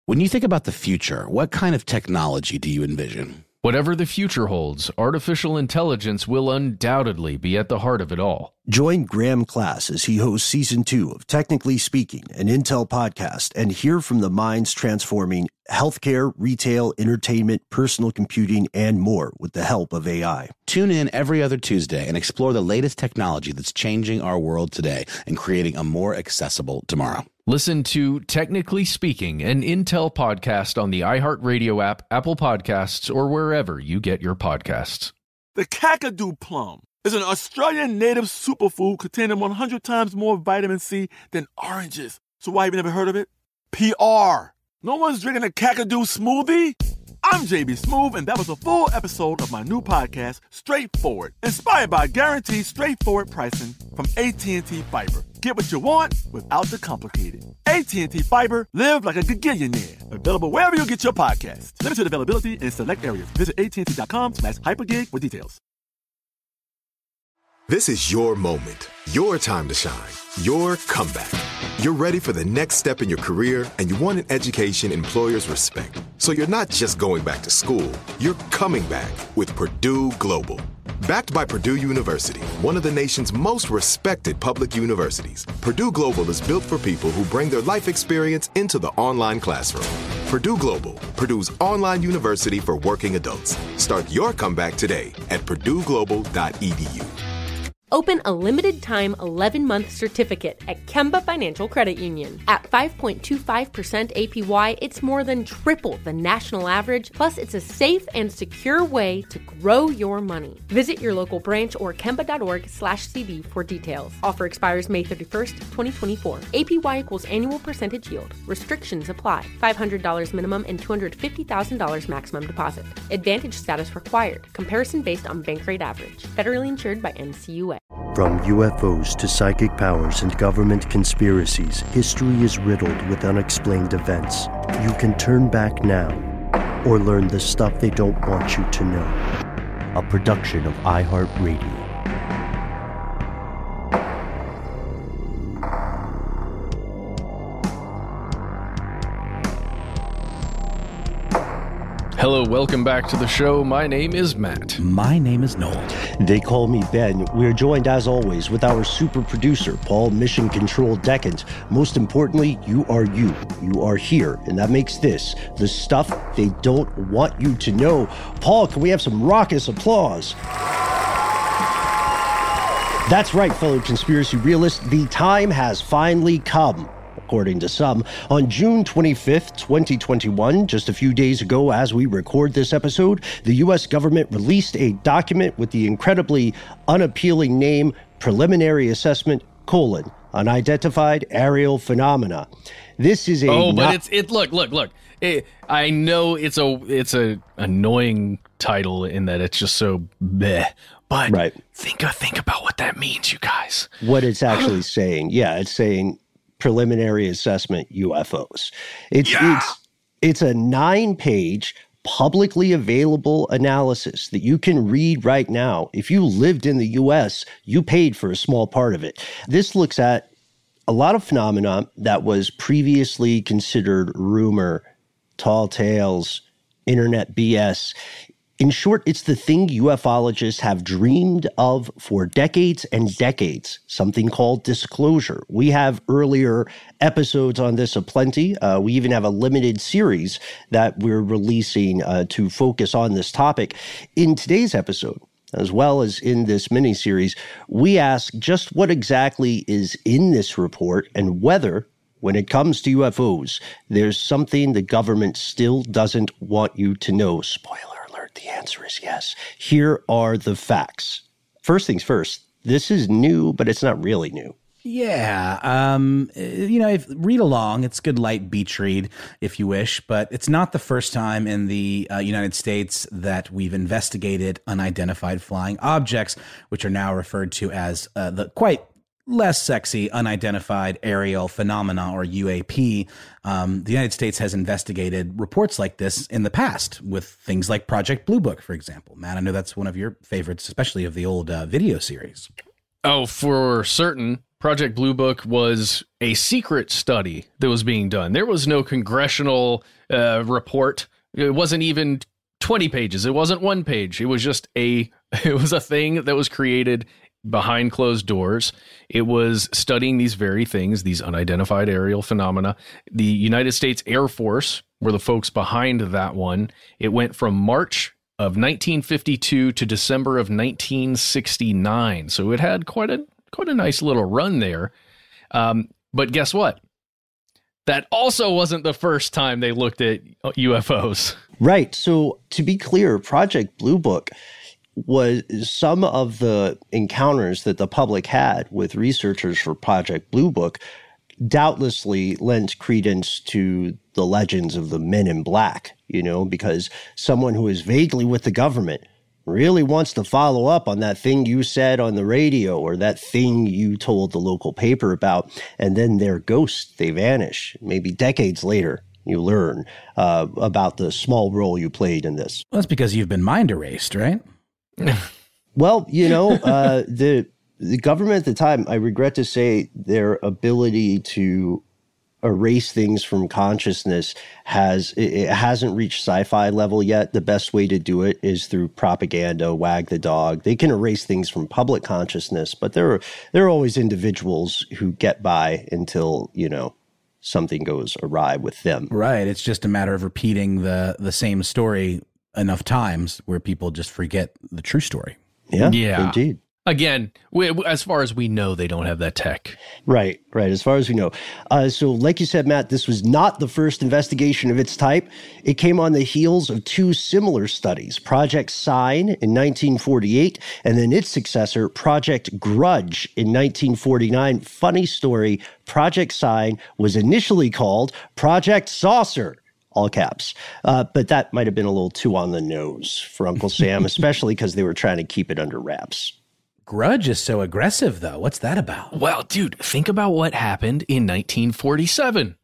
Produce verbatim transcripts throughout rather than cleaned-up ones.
When you think about the future, what kind of technology do you envision? Whatever the future holds, artificial intelligence will undoubtedly be at the heart of it all. Join Graham Class as he hosts Season two of Technically Speaking, an Intel podcast, and hear from the minds transforming healthcare, retail, entertainment, personal computing, and more with the help of A I. Tune in every other Tuesday and explore the latest technology that's changing our world today and creating a more accessible tomorrow. Listen to Technically Speaking, an Intel podcast on the iHeartRadio app, Apple Podcasts, or wherever you get your podcasts. The Kakadu plum is an Australian native superfood containing one hundred times more vitamin C than oranges. So why have you never heard of it? P R. No one's drinking a Kakadu smoothie? I'm J B Smoove, and that was a full episode of my new podcast, Straightforward, inspired by guaranteed straightforward pricing from A T and T Fiber. Get what you want without the complicated. A T and T Fiber, live like a gigillionaire. Available wherever you get your podcasts. Limited availability in select areas. Visit A T and T dot com slash hypergig for details. This is your moment, your time to shine, your comeback. You're ready for the next step in your career, and you want an education employers respect. So you're not just going back to school, you're coming back with Purdue Global. Backed by Purdue University, one of the nation's most respected public universities, Purdue Global is built for people who bring their life experience into the online classroom. Purdue Global, Purdue's online university for working adults. Start your comeback today at purdue global dot e d u. Open a limited-time eleven-month certificate at Kemba Financial Credit Union. At five point two five percent A P Y, it's more than triple the national average, plus it's a safe and secure way to grow your money. Visit your local branch or kemba.org slash CD for details. Offer expires May thirty-first, twenty twenty-four. A P Y equals annual percentage yield. Restrictions apply. five hundred dollars minimum and two hundred fifty thousand dollars maximum deposit. Advantage status required. Comparison based on bank rate average. Federally insured by N C U A. From U F Os to psychic powers and government conspiracies, history is riddled with unexplained events. You can turn back now or learn the stuff they don't want you to know. A production of iHeartRadio. Hello, welcome back to the show. My name is Matt. My name is Noel. They call me Ben. We're joined, as always, with our super producer, Paul Mission Control Decant. Most importantly, you are you. You are here, and that makes this the stuff they don't want you to know. Paul, can we have some raucous applause? That's right, fellow conspiracy realists. The time has finally come. According to some, on June twenty-fifth, twenty twenty-one, just a few days ago as we record this episode, the U S government released a document with the incredibly unappealing name Preliminary Assessment, colon, Unidentified Aerial Phenomena. This is a... Oh, but not- it's... it. Look, look, look. It, I know it's a it's a annoying title in that it's just so bleh. But right. think, think about what that means, you guys. What it's actually saying. Yeah, it's saying... Preliminary Assessment U F Os. It's yeah! it's it's a nine-page publicly available analysis that you can read right now. If you lived in the U S, you paid for a small part of it. This looks at a lot of phenomena that was previously considered rumor, tall tales, internet B S. In short, it's the thing ufologists have dreamed of for decades and decades, something called disclosure. We have earlier episodes on this aplenty. Uh, we even have a limited series that we're releasing uh, to focus on this topic. In today's episode, as well as in this mini-series, we ask just what exactly is in this report and whether, when it comes to U F Os, there's something the government still doesn't want you to know. Spoiler. The answer is yes. Here are the facts. First things first, this is new, but it's not really new. Yeah. Um, you know, if, read along. It's good light beach read, if you wish. But it's not the first time in the uh, United States that we've investigated unidentified flying objects, which are now referred to as uh, the quite less sexy unidentified aerial phenomena, or U A P. Um, the United States has investigated reports like this in the past with things like Project Blue Book, for example. Matt, I know that's one of your favorites, especially of the old uh, video series. Oh, for certain. Project Blue Book was a secret study that was being done. There was no congressional uh, report. It wasn't even twenty pages. It wasn't one page. It was just a, it was a thing that was created behind closed doors. It was studying these very things, these unidentified aerial phenomena. The United States Air Force were the folks behind that one. It went from March of nineteen fifty-two to December of nineteen sixty-nine. So it had quite a quite a nice little run there. Um, but guess what? That also wasn't the first time they looked at U F Os. Right. So to be clear, Project Blue Book was some of the encounters that the public had with researchers for Project Blue Book doubtlessly lent credence to the legends of the Men in Black, you know, because someone who is vaguely with the government really wants to follow up on that thing you said on the radio or that thing you told the local paper about, and then they're ghosts, they vanish. Maybe decades later, you learn uh, about the small role you played in this. Well, that's because you've been mind erased, right? Well, you know, uh, the the government at the time, I regret to say, their ability to erase things from consciousness has it, it hasn't reached sci-fi level yet. The best way to do it is through propaganda, wag the dog. They can erase things from public consciousness, but there are there are always individuals who get by until, you know, something goes awry with them. Right. It's just a matter of repeating the the same story enough times where people just forget the true story. Yeah, yeah. Indeed. Again, we, as far as we know, they don't have that tech. Right, right. As far as we know. Uh, so like you said, Matt, this was not the first investigation of its type. It came on the heels of two similar studies, Project Sign in nineteen forty-eight, and then its successor, Project Grudge in nineteen forty-nine. Funny story, Project Sign was initially called Project Saucer, all caps. Uh, but that might have been a little too on the nose for Uncle Sam, especially because they were trying to keep it under wraps. Grudge is so aggressive, though. What's that about? Well, dude, think about what happened in nineteen forty-seven.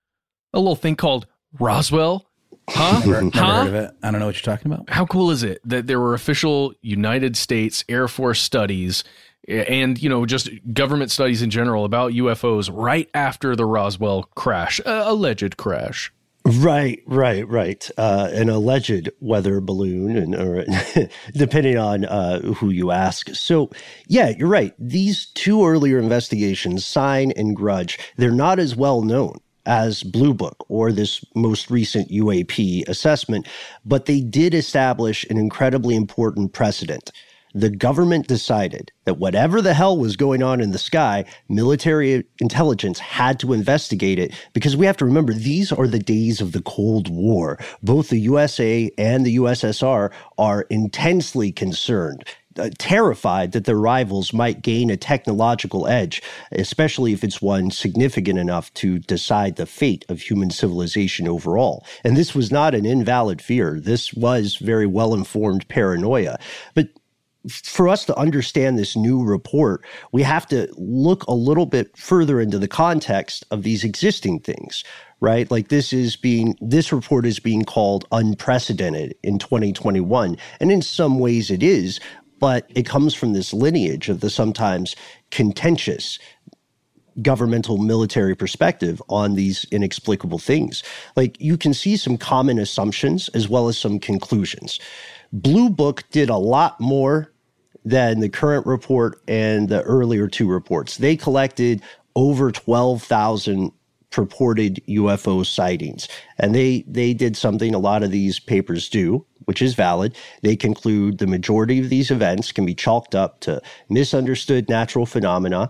A little thing called Roswell. Huh? Never, never huh? heard of it. I don't know what you're talking about. How cool is it that there were official United States Air Force studies and, you know, just government studies in general about U F Os right after the Roswell crash, uh, alleged crash? Right, right, right. Uh, an alleged weather balloon, and or depending on uh, who you ask. So, yeah, you're right. These two earlier investigations, Sign and Grudge, they're not as well known as Blue Book or this most recent U A P assessment, but they did establish an incredibly important precedent. The government decided that whatever the hell was going on in the sky, military intelligence had to investigate it, because we have to remember these are the days of the Cold War. Both the U S A and the U S S R are intensely concerned, uh, terrified that their rivals might gain a technological edge, especially if it's one significant enough to decide the fate of human civilization overall. And this was not an invalid fear. This was very well-informed paranoia. But for us to understand this new report, we have to look a little bit further into the context of these existing things, right? Like this is being, this report is being called unprecedented in twenty twenty-one. And in some ways it is, but it comes from this lineage of the sometimes contentious governmental military perspective on these inexplicable things. Like you can see some common assumptions as well as some conclusions. Blue Book did a lot more than the current report and the earlier two reports. They collected over twelve thousand purported U F O sightings. And they, they did something a lot of these papers do, which is valid. They conclude the majority of these events can be chalked up to misunderstood natural phenomena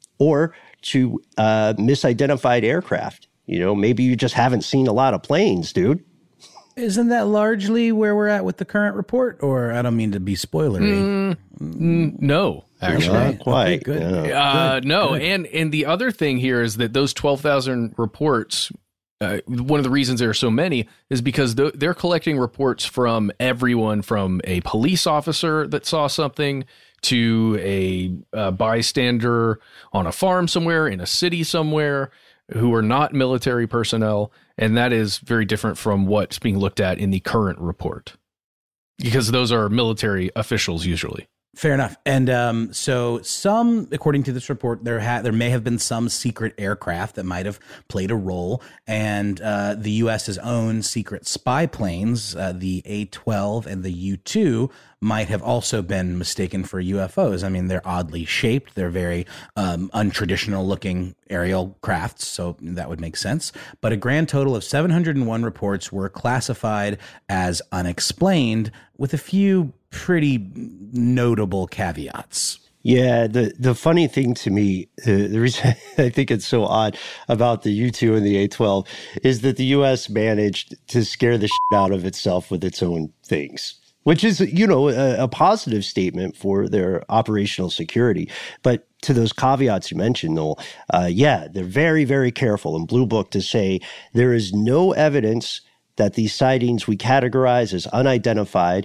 or to uh, misidentified aircraft. You know, maybe you just haven't seen a lot of planes, dude. Isn't that largely where we're at with the current report? Or I don't mean to be spoilery. Mm, mm, no, actually. Not quite. Okay, good. Yeah. Uh, Good, no, good. and and the other thing here is that those twelve thousand reports, uh, one of the reasons there are so many is because th- they're collecting reports from everyone, from a police officer that saw something to a uh, bystander on a farm somewhere, in a city somewhere, who are not military personnel. And that is very different from what's being looked at in the current report, because those are military officials usually. Fair enough. And um, so some, according to this report, there ha- there may have been some secret aircraft that might have played a role. And uh, the U S's own secret spy planes, uh, the A twelve and the U two, might have also been mistaken for U F Os. I mean, they're oddly shaped. They're very um, untraditional looking aerial crafts, so that would make sense. But a grand total of seven hundred one reports were classified as unexplained, with a few pretty notable caveats. Yeah, the, the funny thing to me, uh, the reason I think it's so odd about the U two and the A twelve is that the U S managed to scare the shit out of itself with its own things, which is, you know, a, a positive statement for their operational security. But to those caveats you mentioned, Noel, uh, yeah, they're very, very careful in Blue Book to say there is no evidence that these sightings we categorize as unidentified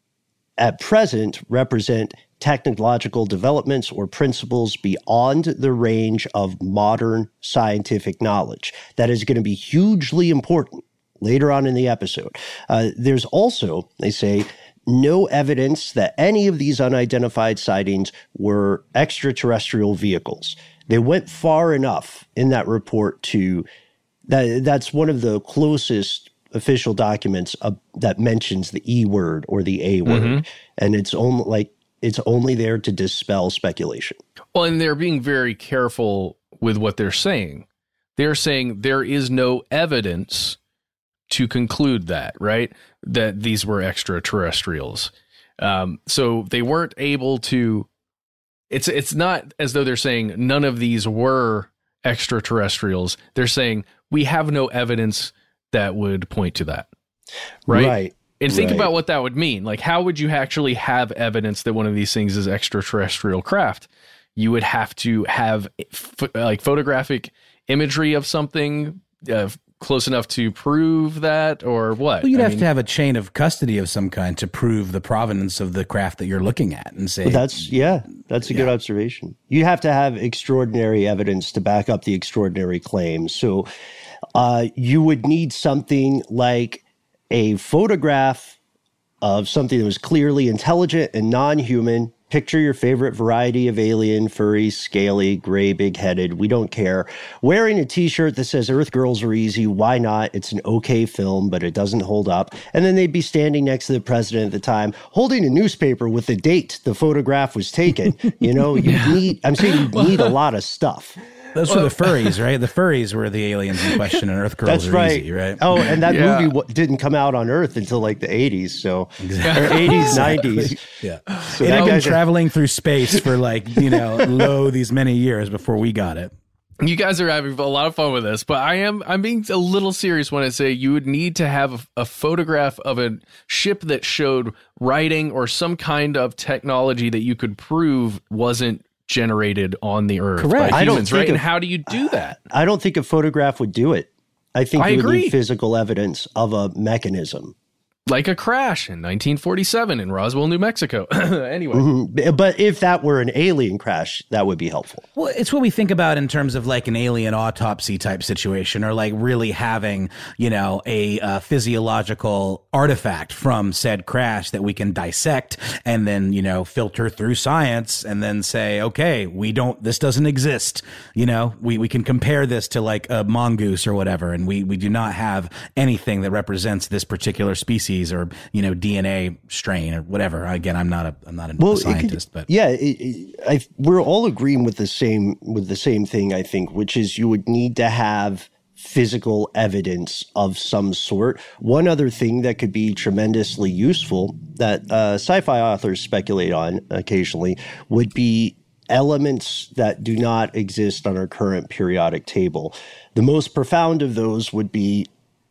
at present represent technological developments or principles beyond the range of modern scientific knowledge. That is going to be hugely important later on in the episode. Uh, there's also, they say, no evidence that any of these unidentified sightings were extraterrestrial vehicles. They went far enough in that report to, that, that's one of the closest official documents uh, that mentions the E word or the A word. Mm-hmm. And it's only like, it's only there to dispel speculation. Well, and they're being very careful with what they're saying. They're saying there is no evidence to conclude that, right? That these were extraterrestrials. Um, so they weren't able to, it's, it's not as though they're saying none of these were extraterrestrials. They're saying we have no evidence that would point to that. Right. Right. And think right. about what that would mean. Like, how would you actually have evidence that one of these things is extraterrestrial craft? You would have to have ph- like photographic imagery of something uh, close enough to prove that, or what? Well, you'd I have mean, to have a chain of custody of some kind to prove the provenance of the craft that you're looking at and say, well, that's, yeah, that's a yeah. good observation. You have to have extraordinary evidence to back up the extraordinary claims. So uh, you would need something like a photograph of something that was clearly intelligent and non-human. Picture your favorite variety of alien, furry, scaly, gray, big-headed, we don't care, wearing a t-shirt that says Earth Girls Are Easy, why not? It's an okay film, but it doesn't hold up. And then they'd be standing next to the president at the time, holding a newspaper with the date the photograph was taken. You know, you yeah. need, I'm saying you need a lot of stuff. Those well, were the furries, right? The furries were the aliens in question, and Earth Girls That's Are right. Easy, right? Oh, and that yeah. movie w- didn't come out on Earth until like the eighties, so exactly. or eighties, nineties. Yeah, so it had been traveling through space for like you know, lo these many years before we got it. You guys are having a lot of fun with this, but I am I'm being a little serious when I say you would need to have a, a photograph of a ship that showed writing or some kind of technology that you could prove wasn't generated on the Earth Correct. by I humans, don't right? think And a, how do you do that? I don't think a photograph would do it. I think I you would agree. need physical evidence of a mechanism. Like a crash in nineteen forty-seven in Roswell, New Mexico. Anyway. Mm-hmm. But if that were an alien crash, that would be helpful. Well, it's what we think about in terms of like an alien autopsy type situation, or like really having, you know, a uh, physiological artifact from said crash that we can dissect and then, you know, filter through science and then say, okay, we don't, this doesn't exist. You know, we, we can compare this to like a mongoose or whatever. And we, we do not have anything that represents this particular species or, you know, D N A strain or whatever. Again, I'm not a I'm not a well, scientist, could, but yeah, it, it, I, we're all agreeing with the same with the same thing. I think, which is you would need to have physical evidence of some sort. One other thing that could be tremendously useful that uh, sci-fi authors speculate on occasionally would be elements that do not exist on our current periodic table. The most profound of those would be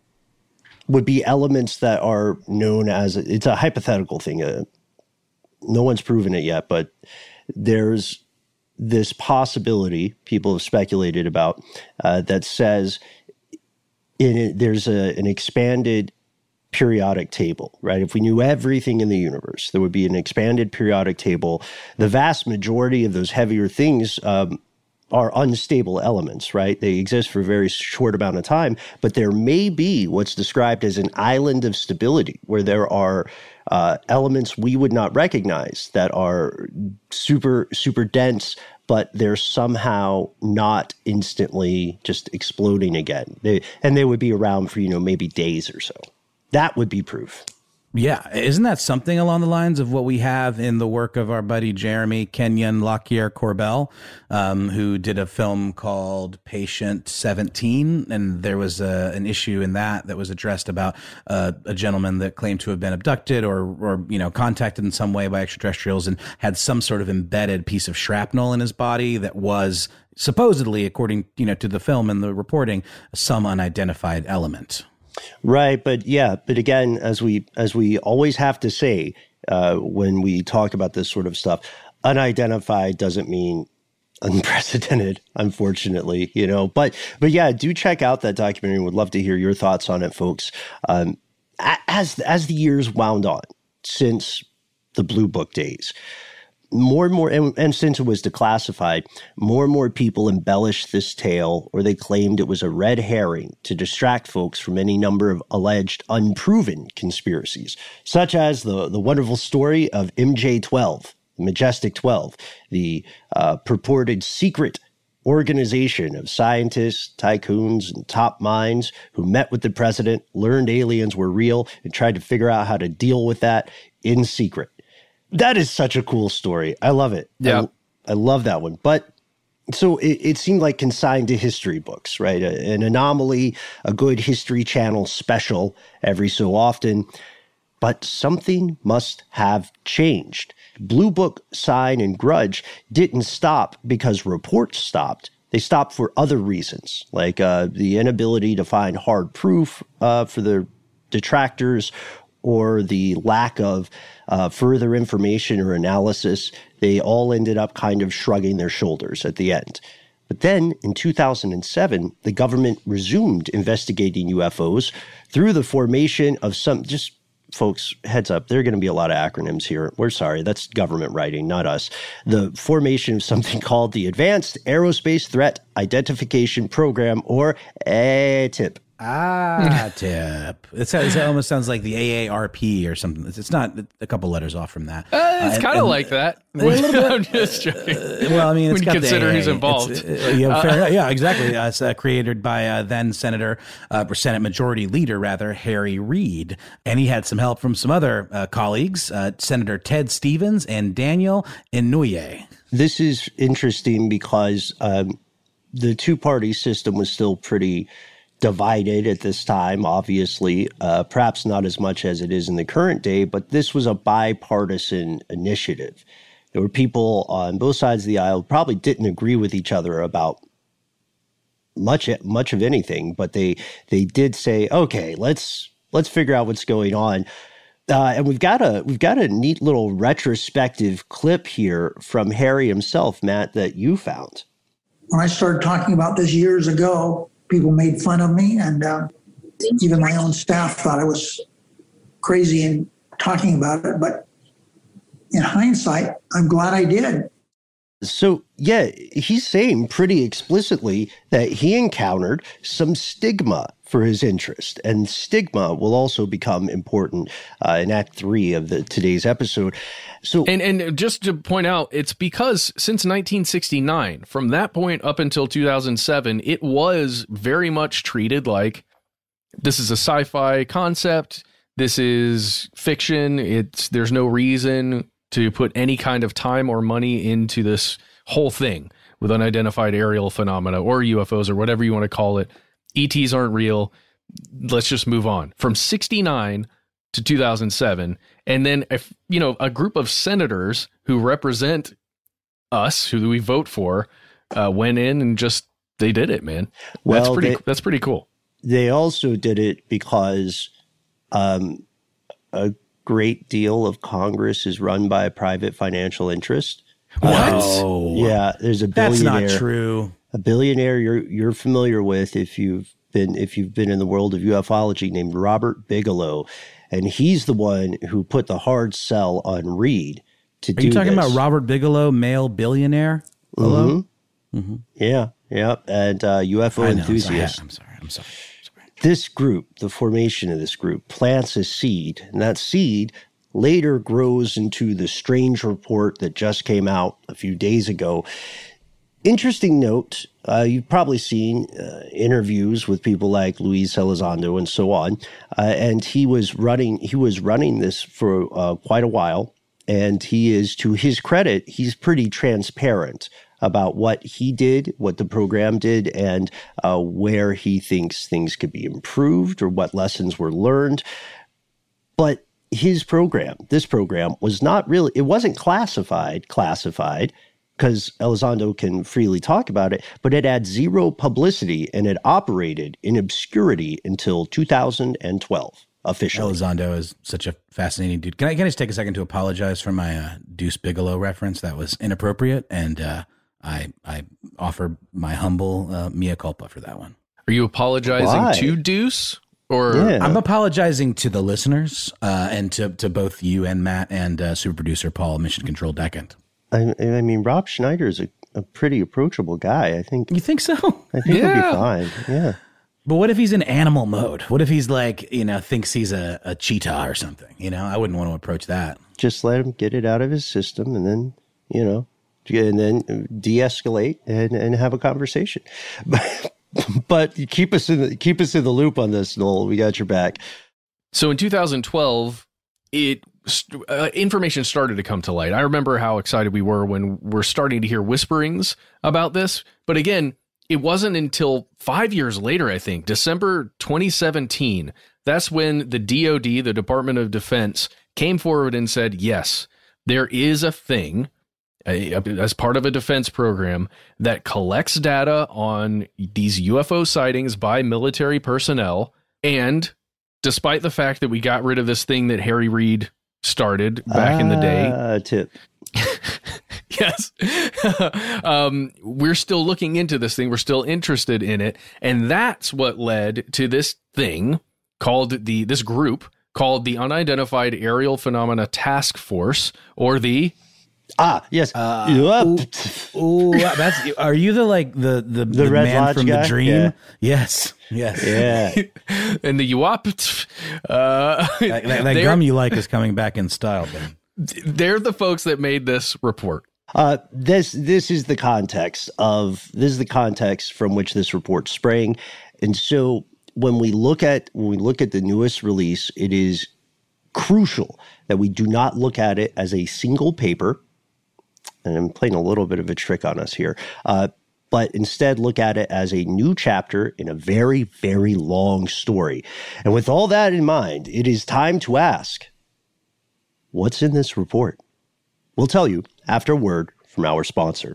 would be elements that are known as, it's a hypothetical thing. Uh, no one's proven it yet, but there's this possibility people have speculated about uh, that says in it, there's a, an expanded periodic table, right? If we knew everything in the universe, there would be an expanded periodic table. The vast majority of those heavier things um, are unstable elements, right? They exist for a very short amount of time, but there may be what's described as an island of stability, where there are uh, elements we would not recognize that are super, super dense, but they're somehow not instantly just exploding again. They, and they would be around for, you know, maybe days or so. That would be proof. Yeah. Isn't that something along the lines of what we have in the work of our buddy Jeremy Kenyon Lockyer Corbell, um, who did a film called Patient seventeen. And there was a, an issue in that that was addressed about uh, a gentleman that claimed to have been abducted or, or, you know, contacted in some way by extraterrestrials and had some sort of embedded piece of shrapnel in his body that was supposedly, according, you know, to the film and the reporting, some unidentified element. Right, but yeah, but again, as we as we always have to say uh, when we talk about this sort of stuff, unidentified doesn't mean unprecedented, unfortunately, you know. But but yeah, do check out that documentary. Would love to hear your thoughts on it, folks. Um, as as the years wound on since the Blue Book days, more and more, and, and since it was declassified, more and more people embellished this tale, or they claimed it was a red herring to distract folks from any number of alleged unproven conspiracies, such as the, the wonderful story of M J twelve, Majestic twelve, the uh, purported secret organization of scientists, tycoons, and top minds who met with the president, learned aliens were real, and tried to figure out how to deal with that in secret. That is such a cool story. I love it. Yeah. I, I love that one. But so it, it seemed like consigned to history books, right? A, an anomaly, a good History Channel special every so often. But something must have changed. Blue Book, Sign, and Grudge didn't stop because reports stopped. They stopped for other reasons, like uh, the inability to find hard proof uh, for the detractors, or the lack of uh, further information or analysis. They all ended up kind of shrugging their shoulders at the end. But then in two thousand seven, the government resumed investigating U F Os through the formation of some, just folks, heads up, there are going to be a lot of acronyms here. We're sorry, that's government writing, not us. The formation of something called the Advanced Aerospace Threat Identification Program, or A T I P. Ah, tip. It, sounds, it almost sounds like the A A R P or something. It's not a couple letters off from that. Uh, it's uh, kind of like that. I'm just joking. Uh, well, I mean, it's when got you consider the A A. who's involved. Uh, yeah, fair, uh, yeah, exactly. Uh, it's, uh, created by uh, then Senator, uh, or Senate Majority Leader, rather, Harry Reid. And he had some help from some other uh, colleagues, uh, Senator Ted Stevens and Daniel Inouye. This is interesting because um, the two-party system was still pretty divided at this time, obviously, uh, perhaps not as much as it is in the current day, but this was a bipartisan initiative. There were people on both sides of the aisle who probably didn't agree with each other about much much of anything, but they they did say, okay, let's let's figure out what's going on. Uh, and we've got a we've got a neat little retrospective clip here from Harry himself, Matt, that you found. When I started talking about this years ago, people made fun of me, and uh, even my own staff thought I was crazy in talking about it. But in hindsight, I'm glad I did. So, yeah, he's saying pretty explicitly that he encountered some stigma for his interest. And stigma will also become important uh, in Act Three of the today's episode. So, and and just to point out, it's because since nineteen sixty-nine, from that point up until two thousand seven, it was very much treated like this is a sci-fi concept. This is fiction. It's there's no reason to put any kind of time or money into this whole thing with unidentified aerial phenomena or U F Os or whatever you want to call it. E Ts aren't real. Let's just move on. From sixty-nine to two thousand seven, and then if you know a group of senators who represent us, who we vote for, uh, went in and just they did it, man. Well, that's pretty. They, that's pretty cool. They also did it because um, a great deal of Congress is run by a private financial interest. What? Oh, yeah, there's a billionaire. That's not true. A billionaire you're you're familiar with if you've been if you've been in the world of ufology, named Robert Bigelow, and he's the one who put the hard sell on Reid to Are do. you talking this. about Robert Bigelow, male billionaire? Hello. Mm-hmm. Mm-hmm. Yeah, yeah. And uh, U F O I know, enthusiasts. I'm sorry. I'm sorry. I'm sorry. This group, the formation of this group, plants a seed, and that seed later grows into the strange report that just came out a few days ago. Interesting note, uh, you've probably seen uh, interviews with people like Luis Elizondo and so on, uh, and he was running he was running this for uh, quite a while, and he is, to his credit, he's pretty transparent about what he did, what the program did, and uh, where he thinks things could be improved or what lessons were learned. But his program, this program, was not really, it wasn't classified, classified, because Elizondo can freely talk about it, but it had zero publicity and it operated in obscurity until two thousand twelve, officially. Elizondo is such a fascinating dude. Can I, can I just take a second to apologize for my uh, Deuce Bigalow reference? That was inappropriate, and uh, I I offer my humble uh, mea culpa for that one. Are you apologizing Why? to Deuce? Or Yeah. I'm apologizing to the listeners uh, and to, to both you and Matt and uh, super producer Paul, Mission Control Decant. I, I mean, Rob Schneider is a, a pretty approachable guy. I think You think so? I think he'll Yeah. be fine. Yeah. But what if he's in animal mode? What if he's like, you know, thinks he's a, a cheetah or something? You know, I wouldn't want to approach that. Just let him get it out of his system and then, you know, and then de-escalate and, and have a conversation. But, but keep us in the, keep us in the loop on this, Noel. We got your back. So in two thousand twelve, it uh, information started to come to light. I remember how excited we were when we're starting to hear whisperings about this. But again, it wasn't until five years later, I think, December twenty seventeen, that's when the D O D, the Department of Defense, came forward and said, yes, there is a thing a, as part of a defense program that collects data on these U F O sightings by military personnel. And despite the fact that we got rid of this thing that Harry Reid started back in the day. Uh, tip. Yes. um, we're still looking into this thing. We're still interested in it. And that's what led to this thing called the, this group called the Unidentified Aerial Phenomena Task Force, or the Ah, yes. Uh, Yep. Ooh, that's. Are you the like the the, the, Red man Lodge from guy? the dream? Yeah. Yes, yes. Yeah. and the U A P. Uh, That, that, that they're, gum you like is coming back in style, Ben. they're the folks that made this report. Uh, this this is the context of this is the context from which this report sprang, and so when we look at when we look at the newest release, it is crucial that we do not look at it as a single paper. And I'm playing a little bit of a trick on us here, uh, but instead look at it as a new chapter in a very, very long story. And with all that in mind, it is time to ask, what's in this report? We'll tell you after a word from our sponsor.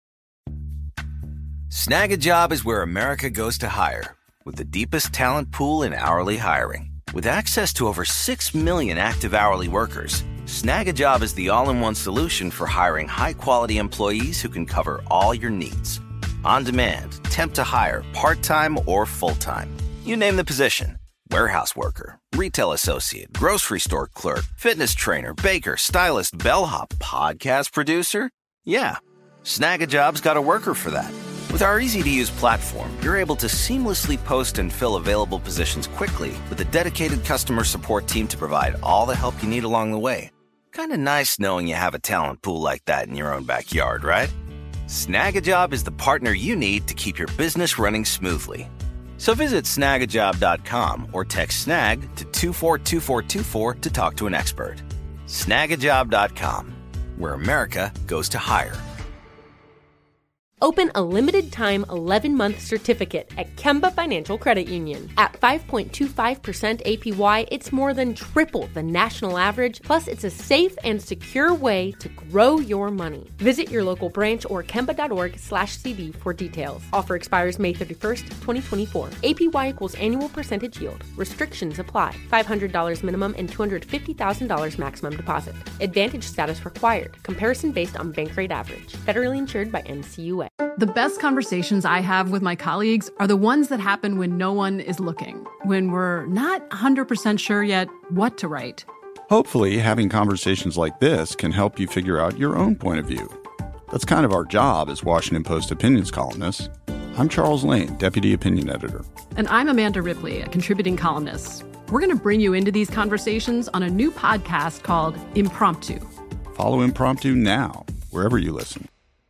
Snag a Job is where America goes to hire, with the deepest talent pool in hourly hiring. With access to over six million active hourly workers, Snag a Job is the all-in-one solution for hiring high-quality employees who can cover all your needs. On demand, temp to hire, part-time or full-time. You name the position. Warehouse worker, retail associate, grocery store clerk, fitness trainer, baker, stylist, bellhop, podcast producer. Yeah, Snag a Job's got a worker for that. With our easy-to-use platform, you're able to seamlessly post and fill available positions quickly with a dedicated customer support team to provide all the help you need along the way. Kind of nice knowing you have a talent pool like that in your own backyard, right? Snag a Job is the partner you need to keep your business running smoothly. So visit snag a job dot com or text snag to two four two four two four to talk to an expert. snag a job dot com, where America goes to hire. Open a limited-time eleven-month certificate at Kemba Financial Credit Union. At five point two five percent A P Y, it's more than triple the national average, plus it's a safe and secure way to grow your money. Visit your local branch or kemba.org slash CD for details. Offer expires May thirty-first, twenty twenty-four. A P Y equals annual percentage yield. Restrictions apply. five hundred dollars minimum and two hundred fifty thousand dollars maximum deposit. Advantage status required. Comparison based on bank rate average. Federally insured by N C U A. The best conversations I have with my colleagues are the ones that happen when no one is looking, when we're not one hundred percent sure yet what to write. Hopefully, having conversations like this can help you figure out your own point of view. That's kind of our job as Washington Post opinions columnists. I'm Charles Lane, Deputy Opinion Editor. And I'm Amanda Ripley, a contributing columnist. We're going to bring you into these conversations on a new podcast called Impromptu. Follow Impromptu now, wherever you listen.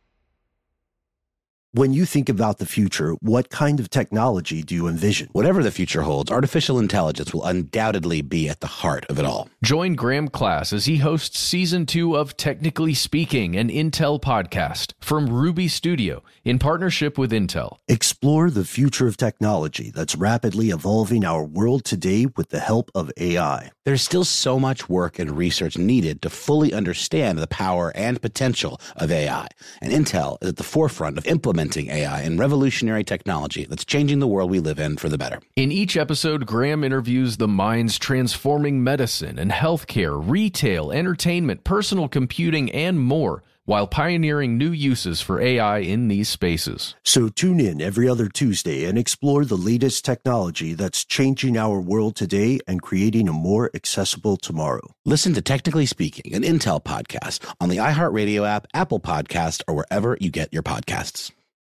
When you think about the future, what kind of technology do you envision? Whatever the future holds, artificial intelligence will undoubtedly be at the heart of it all. Join Graham Class as he hosts season two of Technically Speaking, an Intel podcast from Ruby Studio in partnership with Intel. Explore the future of technology that's rapidly evolving our world today with the help of A I. There's still so much work and research needed to fully understand the power and potential of A I, and Intel is at the forefront of implementing A I and revolutionary technology that's changing the world we live in for the better. In each episode, Graham interviews the minds transforming medicine and healthcare, retail, entertainment, personal computing, and more, while pioneering new uses for A I in these spaces. So tune in every other Tuesday and explore the latest technology that's changing our world today and creating a more accessible tomorrow. Listen to Technically Speaking, an Intel podcast on the iHeartRadio app, Apple Podcast, or wherever you get your podcasts.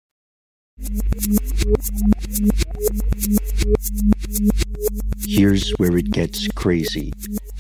Here's where it gets crazy.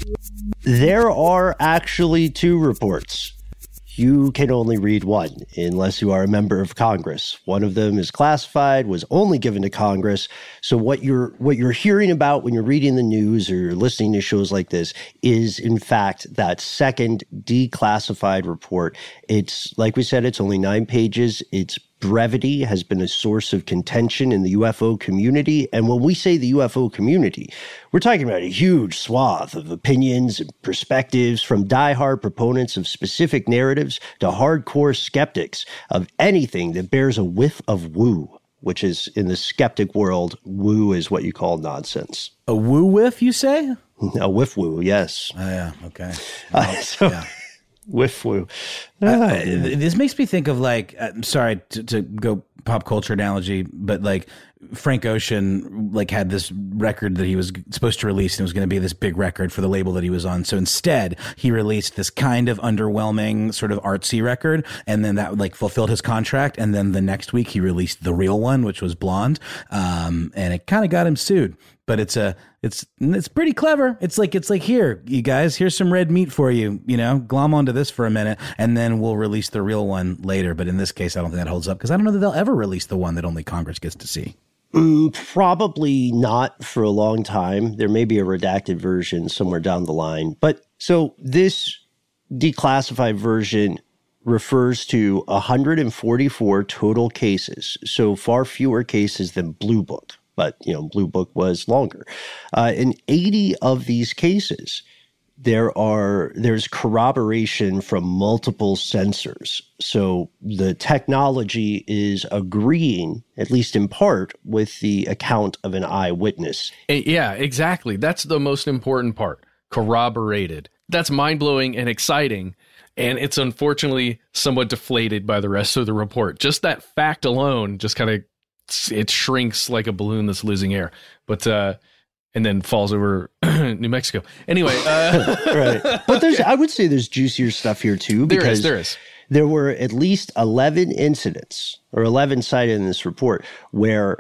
There are actually two reports. You can only read one unless you are a member of Congress. One of them is classified, was only given to Congress. So what you're what you're hearing about when you're reading the news or you're listening to shows like this is, in fact, that second declassified report. It's, like we said, it's only nine pages. It's brevity has been a source of contention in the U F O community. And when we say the U F O community, we're talking about a huge swath of opinions and perspectives, from diehard proponents of specific narratives to hardcore skeptics of anything that bears a whiff of woo, which is, in the skeptic world, woo is what you call nonsense. A woo whiff, you say? A whiff woo, yes. Oh, yeah, okay. Well, uh, so, yeah. Whiff woo. Oh, uh, this makes me think of, like, uh, sorry to, to go pop culture analogy, but like Frank Ocean like had this record that he was supposed to release, and it was going to be this big record for the label that he was on. So instead, he released this kind of underwhelming sort of artsy record, and then that like fulfilled his contract. And then the next week, he released the real one, which was Blonde, um, and it kind of got him sued. But it's a it's it's pretty clever. It's like it's like here, you guys, here's some red meat for you. You know, glom onto this for a minute, and then we'll release the real one later. But in this case, I don't think that holds up, because I don't know that they'll ever release the one that only Congress gets to see. Mm, probably not for a long time. There may be a redacted version somewhere down the line. But so this declassified version refers to one hundred forty-four total cases, so far fewer cases than Blue Book. But, you know, Blue Book was longer. Uh, in eighty of these cases, there are there's corroboration from multiple sensors. So the technology is agreeing, at least in part, with the account of an eyewitness. Yeah, exactly. That's the most important part. Corroborated. That's mind-blowing and exciting. And it's unfortunately somewhat deflated by the rest of the report. Just that fact alone just kind of it shrinks like a balloon that's losing air, but uh, and then falls over New Mexico. Anyway, uh, right. But there's, I would say, there's juicier stuff here too. There is. There is. There were at least eleven incidents, or eleven cited in this report, where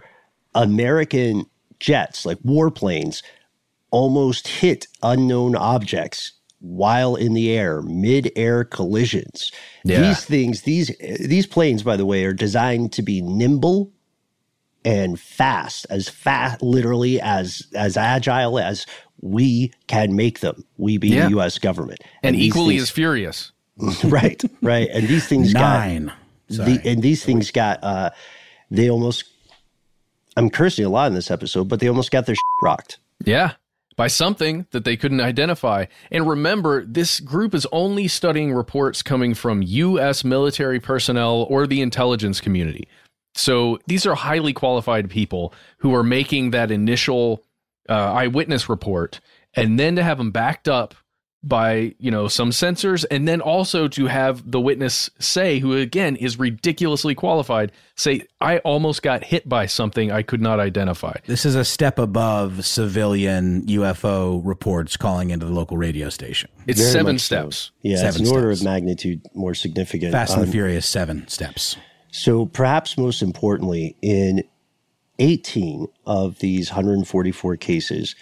American jets, like warplanes, almost hit unknown objects while in the air, mid-air collisions. Yeah. These things, these these planes, by the way, are designed to be nimble and fast, as fast, literally as as agile as we can make them. We being yeah. the U S government, and, and equally things, as furious. Right, right. And these things nine, got, the, and these things got. Uh, they almost. I'm cursing a lot in this episode, but they almost got their shit rocked. Yeah, by something that they couldn't identify. And remember, this group is only studying reports coming from U S military personnel or the intelligence community. So these are highly qualified people who are making that initial uh, eyewitness report, and then to have them backed up by, you know, some sensors, and then also to have the witness say, who again is ridiculously qualified, say, I almost got hit by something I could not identify. This is a step above civilian U F O reports calling into the local radio station. It's Very seven much so. steps. Yeah, Seven it's an order steps. of magnitude more significant. Fast and Um, the Furious seven steps. So perhaps most importantly, in eighteen of these one hundred forty-four cases,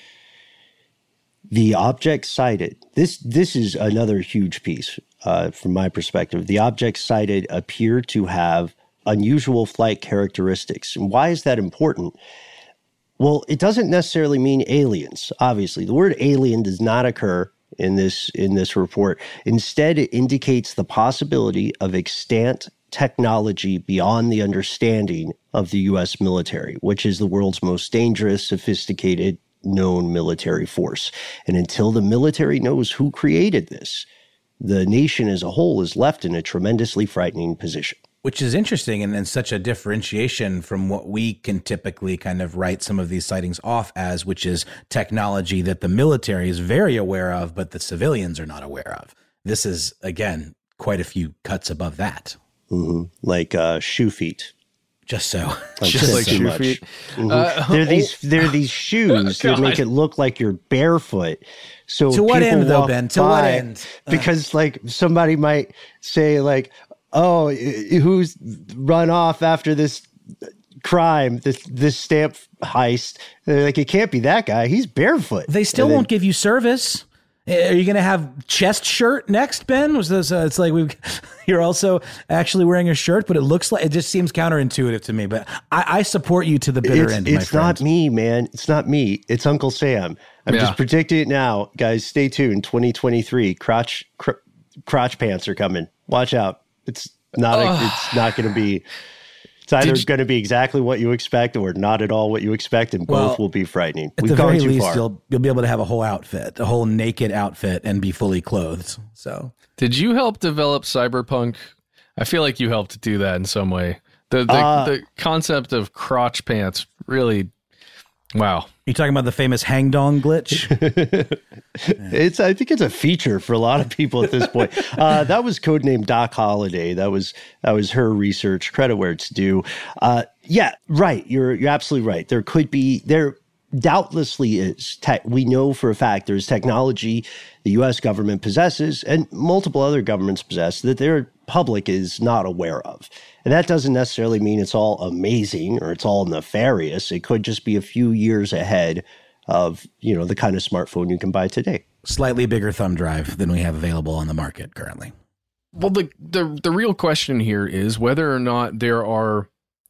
the objects cited, this this is another huge piece uh, from my perspective. The objects cited appear to have unusual flight characteristics. And why is that important? Well, it doesn't necessarily mean aliens, obviously. The word alien does not occur in this in this report. Instead, it indicates the possibility of extant technology beyond the understanding of the U S military, which is the world's most dangerous, sophisticated, known military force. And until the military knows who created this, the nation as a whole is left in a tremendously frightening position. Which is interesting and then such a differentiation from what we can typically kind of write some of these sightings off as, which is technology that the military is very aware of, but the civilians are not aware of. This is, again, quite a few cuts above that. Mm-hmm. Like uh, shoe feet. Just so. Like Just like too shoe much. feet. Mhm. Uh, they're these they're these shoes that God. make it look like you're barefoot. So To what people end, though, walk Ben? To what by end? Uh. Because like somebody might say like, oh, who's run off after this crime, this this stamp heist? They're like, it can't be that guy. He's barefoot. They still And then- won't give you service. Are you going to have chest shirt next, Ben? Was this? Uh, it's like we. You're also actually wearing a shirt, but it looks like it just seems counterintuitive to me. But I, I support you to the bitter it's, end. My It's friend. not me, man. It's not me. It's Uncle Sam. I'm Yeah. just predicting it now, guys. Stay tuned. twenty twenty-three crotch cr- crotch pants are coming. Watch out. It's not. A, it's not going to be. It's either Did you- going to be exactly what you expect or not at all what you expect, and Well, both will be frightening. At We've the gone very too least, far. you'll you'll be able to have a whole outfit, a whole naked outfit, and be fully clothed. So Did you help develop Cyberpunk? I feel like you helped do that in some way. The the, Uh, the concept of crotch pants really, wow. you talking about the famous hang dong glitch? It's. I think it's a feature for a lot of people at this point. Uh, that was codenamed Doc Holliday. That was that was her research. Credit where it's due. Uh, yeah, right. You're you're absolutely right. There could be there doubtlessly is. Te- we know for a fact there's technology the U S government possesses and multiple other governments possess that their public is not aware of. And that doesn't necessarily mean it's all amazing or it's all nefarious. It could just be a few years ahead of, you know, the kind of smartphone you can buy today. Slightly bigger thumb drive than we have available on the market currently. Well, the the the real question here is whether or not there are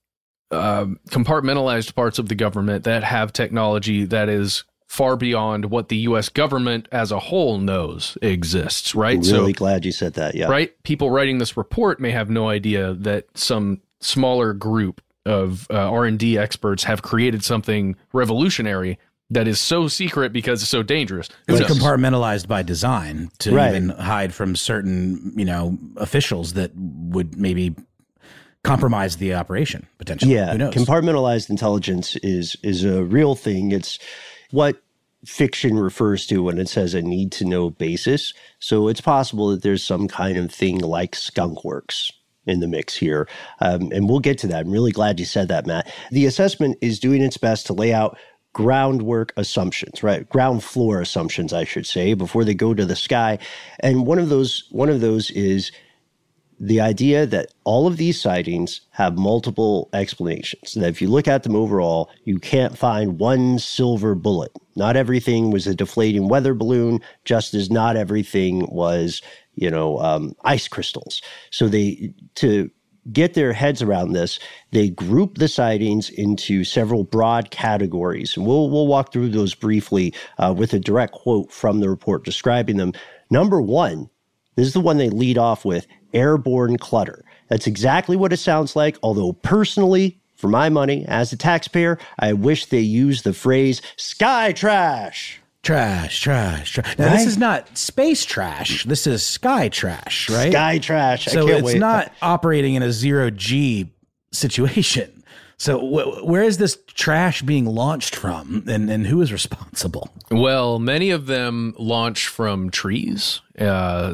uh, compartmentalized parts of the government that have technology that is far beyond what the U S government as a whole knows exists, right? I'm really glad you said that, yeah. Right? People writing this report may have no idea that some smaller group of uh, R and D experts have created something revolutionary that is so secret because it's so dangerous. Who It's knows? compartmentalized by design to Right. even hide from certain, you know, officials that would maybe compromise the operation potentially. Yeah, Who knows? compartmentalized intelligence is is a real thing. It's what fiction refers to when it says a need to know basis. So it's possible that there's some kind of thing like skunkworks in the mix here. Um, and we'll get to that. I'm really glad you said that, Matt. The assessment is doing its best to lay out groundwork assumptions, right? Ground floor assumptions, I should say, before they go to the sky. And one of those one of those is the idea that all of these sightings have multiple explanations. That if you look at them overall, you can't find one silver bullet. Not everything was a deflating weather balloon, just as not everything was, you know, um, ice crystals. So they, to get their heads around this, they group the sightings into several broad categories. And we'll, we'll walk through those briefly uh, with a direct quote from the report describing them. Number one, this is the one they lead off with, airborne clutter. That's exactly what it sounds like, although personally, for my money, as a taxpayer, I wish they used the phrase sky trash. Trash, trash, trash. Now, Right? this is not space trash. This is sky trash, right? Sky trash. I So can't it's wait. not operating in a zero G situation. So wh- where is this trash being launched from, and, and who is responsible? Well, many of them launch from trees, uh,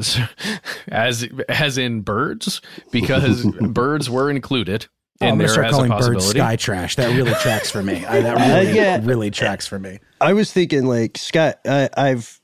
as as in birds, because birds were included. Oh, I'm going to start calling birds possibility. sky trash. That really tracks for me. I, that really, Uh, yeah. really tracks for me. I was thinking like sky. I, I've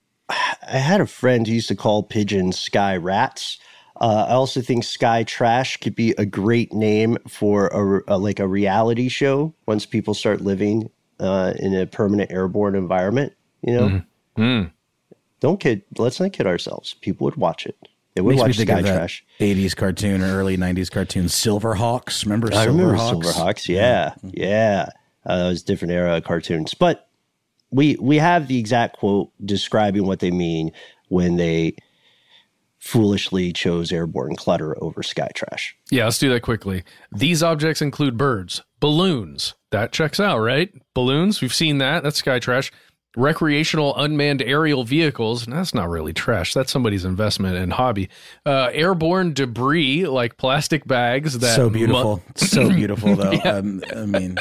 I had a friend who used to call pigeons sky rats. Uh, I also think sky trash could be a great name for a, a like a reality show once people start living uh, in a permanent airborne environment. You know, Mm-hmm. Mm. don't kid. Let's not kid ourselves. People would watch it. They would Makes me watch think sky of that trash. eighties cartoon or early nineties cartoon, Silverhawks. Remember I remember Silverhawks? Silverhawks. Yeah, yeah. Uh, that was a different era of cartoons. But we we have the exact quote describing what they mean when they foolishly chose airborne clutter over sky trash. Yeah, let's do that quickly. These objects include birds, balloons. That checks out, right? Balloons, we've seen that. That's sky trash. Recreational unmanned aerial vehicles. That's not really trash. That's somebody's investment and hobby. Uh, airborne debris like plastic bags. That So beautiful. mu- so beautiful, though. Yeah. Um, I mean,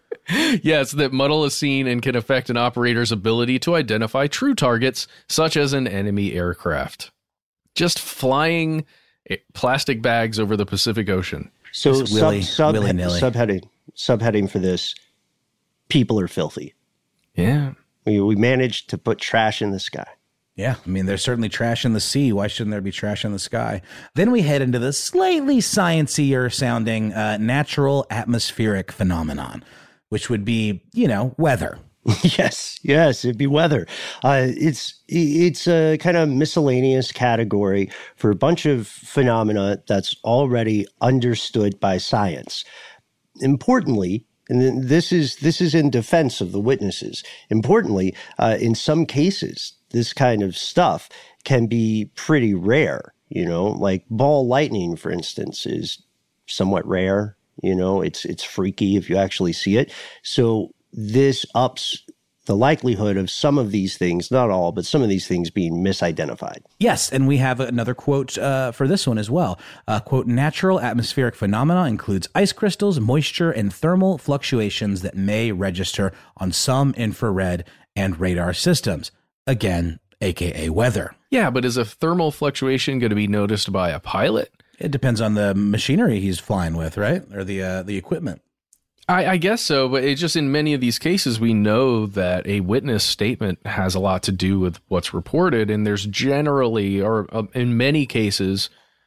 yes, that muddle is seen and can affect an operator's ability to identify true targets, such as an enemy aircraft. Just flying plastic bags over the Pacific Ocean. So Just willy- sub, sub, willy-nilly. subheading subheading for this: people are filthy. Yeah. We we managed to put trash in the sky. yeah, I mean, there's certainly trash in the sea. Why shouldn't there be trash in the sky? Then we head into the slightly sciencier sounding uh, natural atmospheric phenomenon, which would be, you know, weather. Yes, yes, it'd be weather. Uh, it's it's a kind of miscellaneous category for a bunch of phenomena that's already understood by science. Importantly, and then this is this is in defense of the witnesses. Importantly, uh, in some cases, this kind of stuff can be pretty rare. You know, like ball lightning, for instance, is somewhat rare. You know, it's it's freaky if you actually see it. So this ups the likelihood of some of these things, not all, but some of these things being misidentified. Yes, and we have another quote uh, for this one as well. Uh, quote, natural atmospheric phenomena includes ice crystals, moisture, and thermal fluctuations that may register on some infrared and radar systems. Again, A K A weather. Yeah, but is a thermal fluctuation going to be noticed by a pilot? It depends on the machinery he's flying with, right? Or the uh, the equipment. I, I guess so, but it's just in many of these cases, we know that a witness statement has a lot to do with what's reported, and there's generally, or uh, in many cases,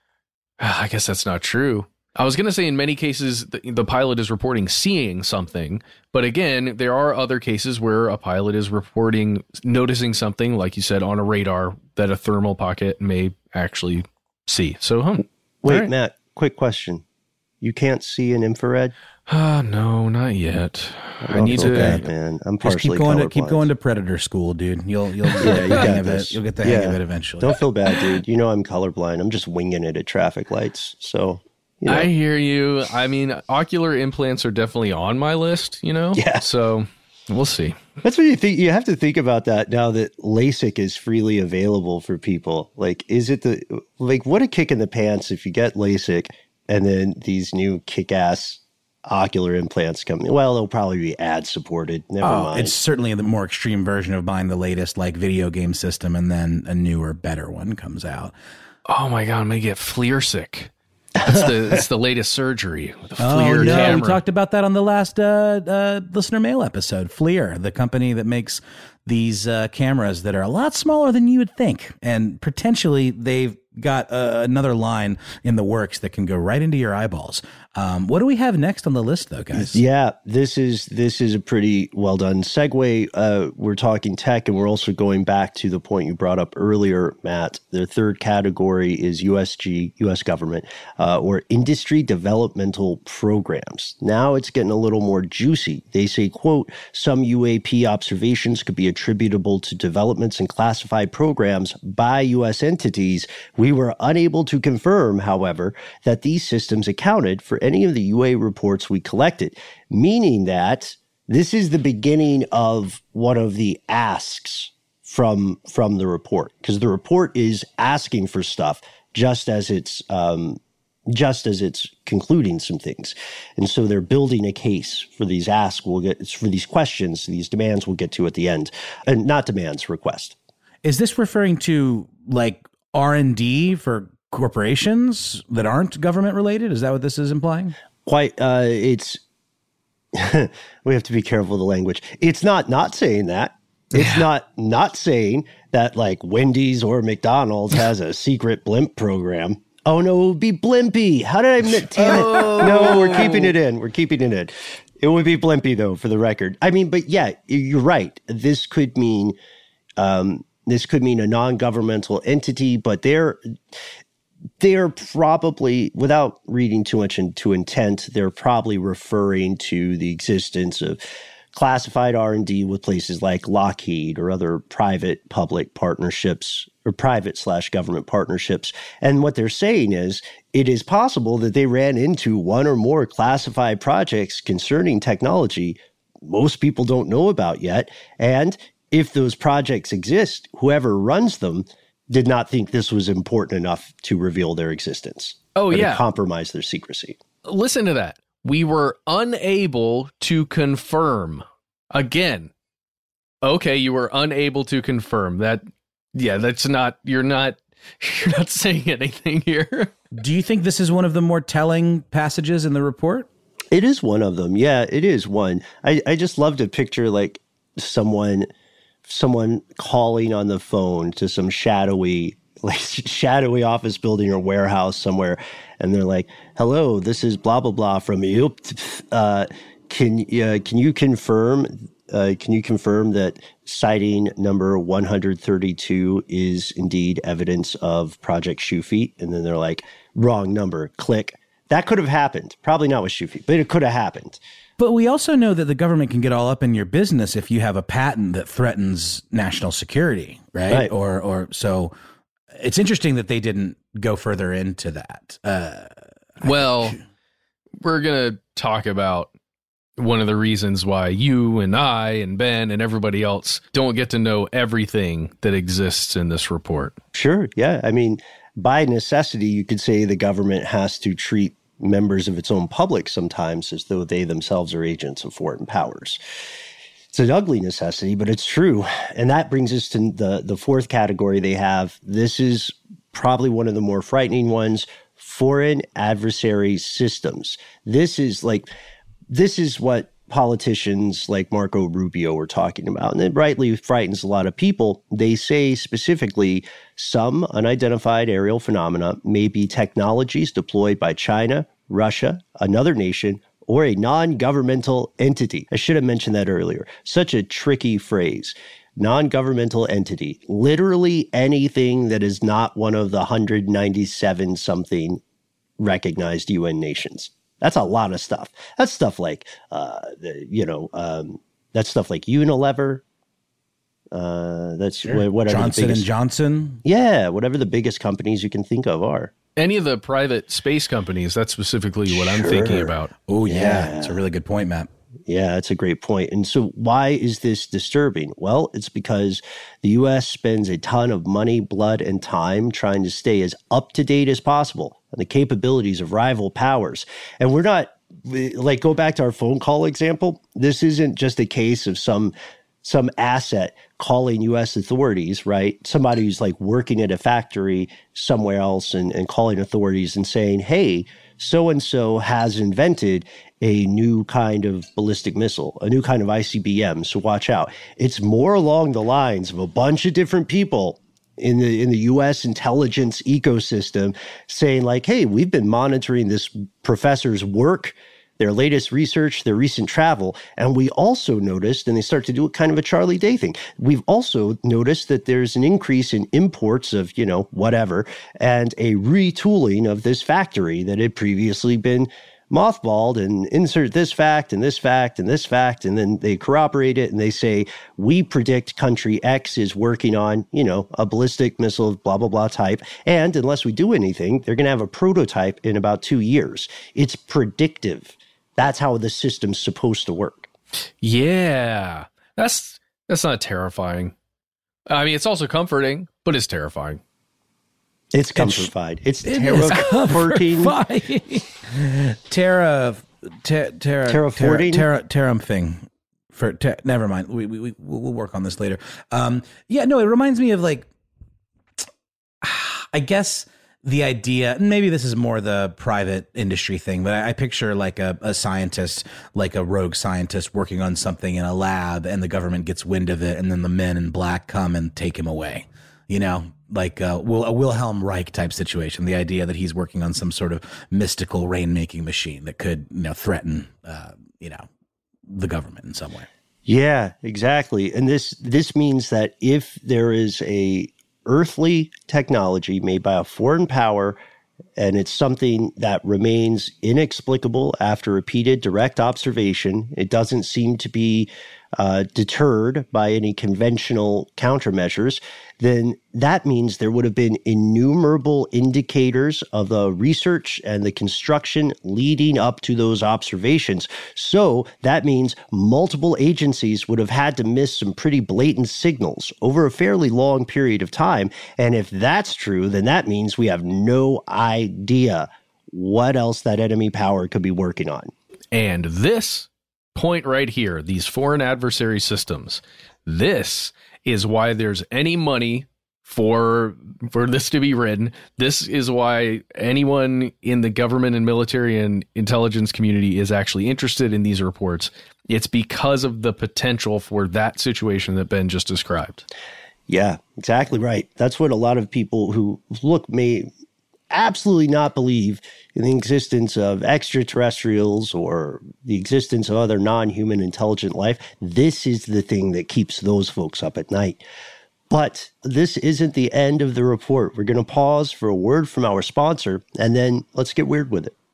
I guess that's not true. I was going to say in many cases, the, the pilot is reporting seeing something, but again, there are other cases where a pilot is reporting noticing something, like you said, on a radar that a thermal pocket may actually see. So, huh. Wait, right. Matt, quick question. You can't see an infrared? Ah, uh, no, not yet. I, I need to. Bad, man. I'm Just partially keep going to keep colorblind. going to predator school, dude. You'll you'll Yeah, get you the hang got of this. it. You'll get the hang Yeah. of it eventually. Don't feel bad, dude. You know I'm colorblind. I'm just winging it at traffic lights. So, you know. I hear you. I mean, ocular implants are definitely on my list, you know? Yeah. So we'll see. That's what you think. You have to think about that now that LASIK is freely available for people. Like, is it the, like, what a kick in the pants if you get LASIK and then these new kick-ass ocular implants come. Well, they'll probably be ad supported. Never Oh, mind. it's certainly the more extreme version of buying the latest like video game system and then a newer, better one comes out. Oh my God, I'm going to get FLIR sick. That's the, it's the latest surgery with the Oh, FLIR no, camera. we talked about that on the last uh, uh, listener mail episode. FLIR, the company that makes these uh, cameras that are a lot smaller than you would think. And potentially they've got uh, another line in the works that can go right into your eyeballs. Um, what do we have next on the list, though, guys? Yeah, this is this is a pretty well done segue. Uh, we're talking tech, and we're also going back to the point you brought up earlier, Matt. The third category is U S G, U S government, uh, or industry developmental programs. Now it's getting a little more juicy. They say, quote, some U A P observations could be attributable to developments in classified programs by U S entities. We were unable to confirm, however, that these systems accounted for any of the U A reports we collected, meaning that this is the beginning of one of the asks from from the report, because the report is asking for stuff just as it's um, just as it's concluding some things. And so they're building a case for these asks. We'll get for these questions, these demands we'll get to at the end, and not demands, request. Is this referring to like R and D for corporations that aren't government related? Is that what this is implying? Quite. Uh, it's we have to be careful of the language. It's not not saying that. It's yeah. not not saying that like Wendy's or McDonald's has a secret blimp program. Oh, no, it would be Blimpy. How did I admit? Damn oh. it. No, we're keeping it in. We're keeping it in. It would be Blimpy, though, for the record. I mean, but yeah, you're right. This could mean um, this could mean a non-governmental entity, but they're they're probably, without reading too much into intent, they're probably referring to the existence of classified R and D with places like Lockheed or other private-public partnerships or private slash government partnerships. And what they're saying is it is possible that they ran into one or more classified projects concerning technology most people don't know about yet. And if those projects exist, whoever runs them did not think this was important enough to reveal their existence. Oh, yeah. To compromise their secrecy. Listen to that. We were unable to confirm. Again, okay, you were unable to confirm that. Yeah, that's not, you're not, you're not saying anything here. Do you think this is one of the more telling passages in the report? It is one of them. Yeah, it is one. I, I just love to picture like someone, someone calling on the phone to some shadowy, like shadowy office building or warehouse somewhere. And they're like, hello, this is blah, blah, blah from you. Uh, can, uh, can you confirm, uh, can you confirm that sighting number one hundred thirty-two is indeed evidence of Project Shoefeet? And then they're like, wrong number, click. That could have happened. Probably not with Shoefeet, but it could have happened. But we also know that the government can get all up in your business if you have a patent that threatens national security, right? Right. Or, or so it's interesting that they didn't go further into that. Uh, well, we're going to talk about one of the reasons why you and I and Ben and everybody else don't get to know everything that exists in this report. Sure. Yeah. I mean, by necessity, you could say the government has to treat members of its own public sometimes as though they themselves are agents of foreign powers. It's an ugly necessity, but it's true. And that brings us to the, the fourth category they have. This is probably one of the more frightening ones, foreign adversary systems. This is like, this is what politicians like Marco Rubio were talking about. And it rightly frightens a lot of people. They say specifically some unidentified aerial phenomena may be technologies deployed by China, Russia, another nation, or a non-governmental entity. I should have mentioned that earlier. Such a tricky phrase. Non-governmental entity. Literally anything that is not one of the one hundred ninety-seven something recognized U N nations. That's a lot of stuff. That's stuff like, uh, the, you know, um, that's stuff like Unilever. Uh, that's sure. whatever. Johnson the biggest, and Johnson. Yeah, whatever the biggest companies you can think of are. Any of the private space companies, that's specifically what sure. I'm thinking about. Oh, yeah. It's yeah. a really good point, Matt. Yeah, that's a great point. And so why is this disturbing? Well, it's because the U S spends a ton of money, blood, and time trying to stay as up-to-date as possible on the capabilities of rival powers. And we're not, like, go back to our phone call example. This isn't just a case of some some asset calling U S authorities, right? Somebody who's like working at a factory somewhere else and, and calling authorities and saying, hey, so-and-so has invented a new kind of ballistic missile, a new kind of I C B M, so watch out. It's more along the lines of a bunch of different people in the in the U S intelligence ecosystem saying like, hey, we've been monitoring this professor's work, their latest research, their recent travel, and we also noticed, and they start to do kind of a Charlie Day thing, we've also noticed that there's an increase in imports of, you know, whatever, and a retooling of this factory that had previously been mothballed, and insert this fact and this fact and this fact, and then they corroborate it and they say, we predict country X is working on, you know, a ballistic missile, blah, blah, blah type. And unless we do anything, they're going to have a prototype in about two years. It's predictive. That's how the system's supposed to work. Yeah, that's that's not terrifying. I mean, it's also comforting, but it's terrifying. It's comfortified. It's it terraforting. Terra, ter, terra, terraforting, terra, terraforming. For ter, never mind. We we we we'll work on this later. Um, yeah, no, it reminds me of like, I guess the idea. Maybe this is more the private industry thing, but I, I picture like a, a scientist, like a rogue scientist, working on something in a lab, and the government gets wind of it, and then the men in black come and take him away. You know, like a, a Wilhelm Reich type situation. The idea that he's working on some sort of mystical rainmaking machine that could, you know, threaten, uh, you know, the government in some way. Yeah, exactly. And this this means that if there is a earthly technology made by a foreign power, and it's something that remains inexplicable after repeated direct observation, it doesn't seem to be uh, deterred by any conventional countermeasures, then that means there would have been innumerable indicators of the research and the construction leading up to those observations. So that means multiple agencies would have had to miss some pretty blatant signals over a fairly long period of time. And if that's true, then that means we have no idea what else that enemy power could be working on. And this point right here, these foreign adversary systems, this is why there's any money for for this to be written. This is why anyone in the government and military and intelligence community is actually interested in these reports. It's because of the potential for that situation that Ben just described. Yeah, exactly right. That's what a lot of people who look may absolutely not believe in the existence of extraterrestrials or the existence of other non-human intelligent life. This is the thing that keeps those folks up at night. But this isn't the end of the report. We're going to pause for a word from our sponsor, and then let's get weird with it.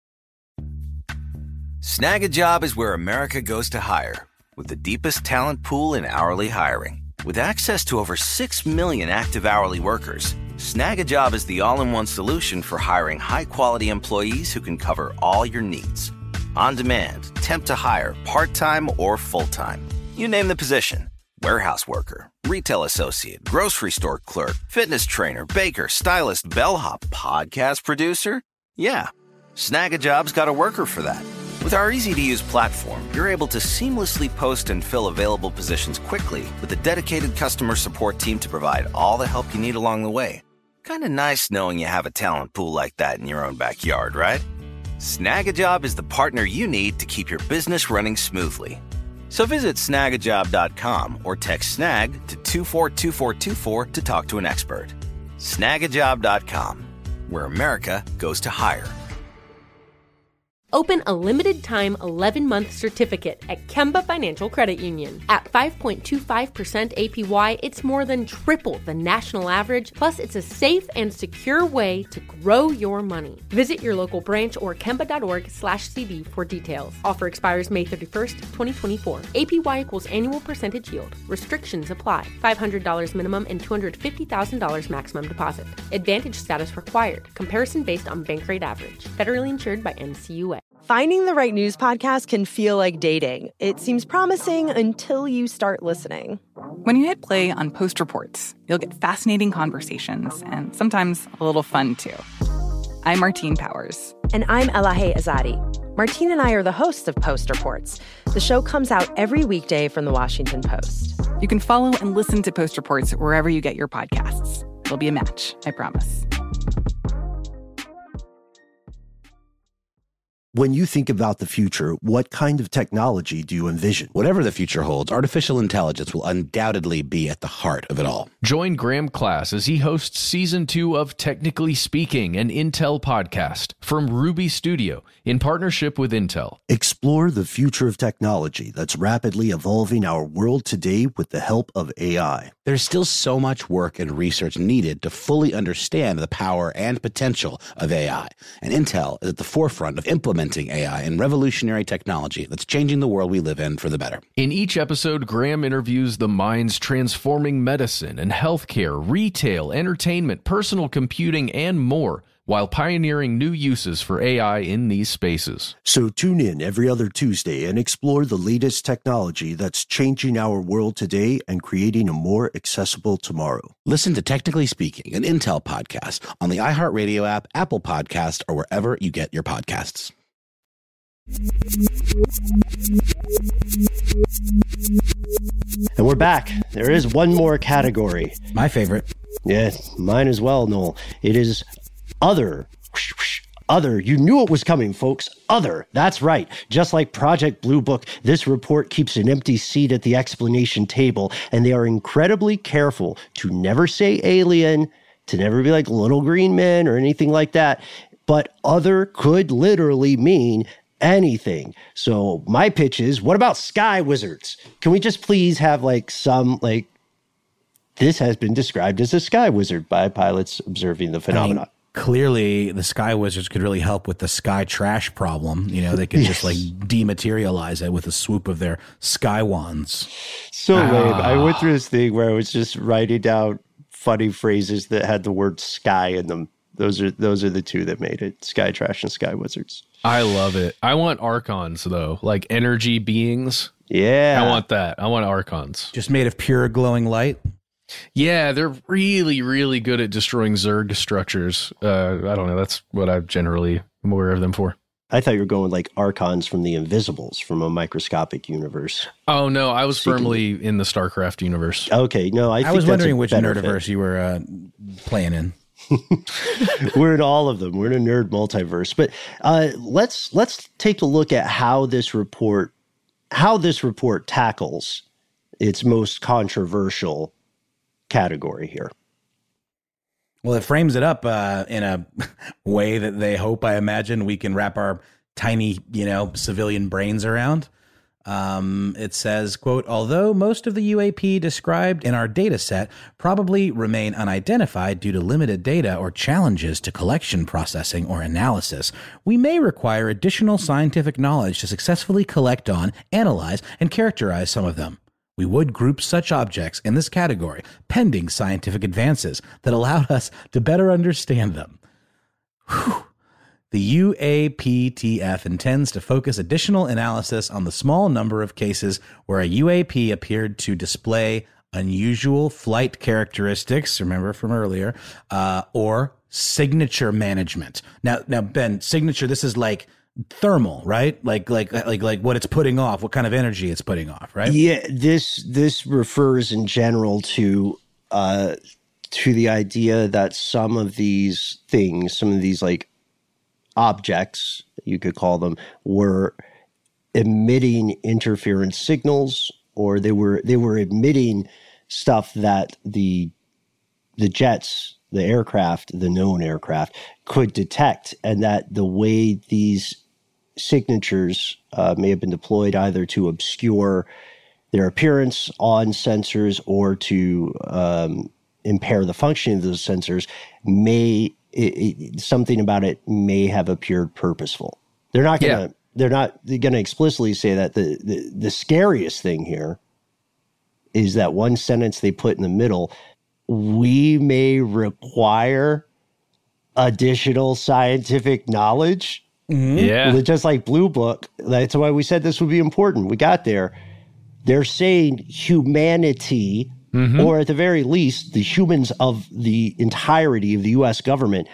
Snag a Job is where America goes to hire, with the deepest talent pool in hourly hiring. With access to over six million active hourly workers, Snag a Job is the all-in-one solution for hiring high-quality employees who can cover all your needs. On demand, temp to hire, part-time or full-time. You name the position. Warehouse worker, retail associate, grocery store clerk, fitness trainer, baker, stylist, bellhop, podcast producer. Yeah, Snag a Job's got a worker for that. With our easy-to-use platform, you're able to seamlessly post and fill available positions quickly with a dedicated customer support team to provide all the help you need along the way. Kind of nice knowing you have a talent pool like that in your own backyard, right? Snag a Job is the partner you need to keep your business running smoothly. So visit snag a job dot com or text snag to two four two four two four to talk to an expert. snag a job dot com, where America goes to hire. Open a limited-time eleven-month certificate at Kemba Financial Credit Union. At five point two five percent A P Y, it's more than triple the national average, plus it's a safe and secure way to grow your money. Visit your local branch or kemba.org slash CD for details. Offer expires May thirty-first, twenty twenty-four. A P Y equals annual percentage yield. Restrictions apply. five hundred dollars minimum and two hundred fifty thousand dollars maximum deposit. Advantage status required. Comparison based on bank rate average. Federally insured by N C U A. Finding the right news podcast can feel like dating. It seems promising until you start listening. When you hit play on Post Reports, you'll get fascinating conversations and sometimes a little fun, too. I'm Martine Powers. And I'm Elahe Azadi. Martine and I are the hosts of Post Reports. The show comes out every weekday from the Washington Post. You can follow and listen to Post Reports wherever you get your podcasts. It'll be a match, I promise. When you think about the future, what kind of technology do you envision? Whatever the future holds, artificial intelligence will undoubtedly be at the heart of it all. Join Graham Class as he hosts season two of Technically Speaking, an Intel podcast from Ruby Studio in partnership with Intel. Explore the future of technology that's rapidly evolving our world today with the help of A I. There's still so much work and research needed to fully understand the power and potential of A I, and Intel is at the forefront of implementing A I and revolutionary technology that's changing the world we live in for the better. In each episode, Graham interviews the minds transforming medicine and healthcare, retail, entertainment, personal computing, and more while pioneering new uses for A I in these spaces. So tune in every other Tuesday and explore the latest technology that's changing our world today and creating a more accessible tomorrow. Listen to Technically Speaking, an Intel podcast on the iHeartRadio app, Apple Podcast, or wherever you get your podcasts. And we're back. There is one more category. My favorite. Yeah, mine as well, Noel. It is other. Other. You knew it was coming, folks. Other. That's right. Just like Project Blue Book, this report keeps an empty seat at the explanation table, and they are incredibly careful to never say alien, to never be like little green men or anything like that. But other could literally mean anything. So my pitch is, what about sky wizards? Can we just please have like some like, this has been described as a sky wizard by pilots observing the phenomenon. I mean, clearly the sky wizards could really help with the sky trash problem. You know, they could just like dematerialize it with a swoop of their sky wands. So ah. lame. I went through this thing where I was just writing down funny phrases that had the word sky in them. Those are those are the two that made it. Sky trash and sky wizards. I love it. I want archons though, like energy beings. Yeah. I want that. I want archons. Just made of pure glowing light. Yeah, they're really, really good at destroying Zerg structures. Uh, I don't know. That's what I generally am aware of them for. I thought you were going like archons from the Invisibles, from a microscopic universe. Oh, no. I was Seeking firmly it. in the StarCraft universe. Okay. No, I, I think was that's wondering which nerdiverse fit. you were uh, playing in. We're in all of them. We're in a nerd multiverse. But uh, let's let's take a look at how this report how this report tackles its most controversial category here. Well, it frames it up uh, in a way that they hope, I imagine, we can wrap our tiny, you know, civilian brains around. Um, it says, quote, although most of the U A P described in our data set probably remain unidentified due to limited data or challenges to collection, processing, or analysis, we may require additional scientific knowledge to successfully collect on, analyze, and characterize some of them. We would group such objects in this category pending scientific advances that allowed us to better understand them. Whew. The U A P T F intends to focus additional analysis on the small number of cases where a U A P appeared to display unusual flight characteristics, remember from earlier, uh, or signature management. Now, now, Ben, signature, this is like thermal, right? Like, like, like, like what it's putting off, what kind of energy it's putting off, right? Yeah, this this refers in general to uh, to the idea that some of these things, some of these like objects, you could call them, were emitting interference signals, or they were they were emitting stuff that the the jets, the aircraft, the known aircraft could detect, and that the way these signatures uh, may have been deployed either to obscure their appearance on sensors or to um, impair the functioning of those sensors may It, it, something about it may have appeared purposeful. They're not going to. Yeah. They're not going to explicitly say that. The, the the scariest thing here is that one sentence they put in the middle. We may require additional scientific knowledge. Mm-hmm. Yeah, just like Blue Book. That's why we said this would be important. We got there. They're saying humanity. Mm-hmm. Or at the very least, the humans of the entirety of the U S government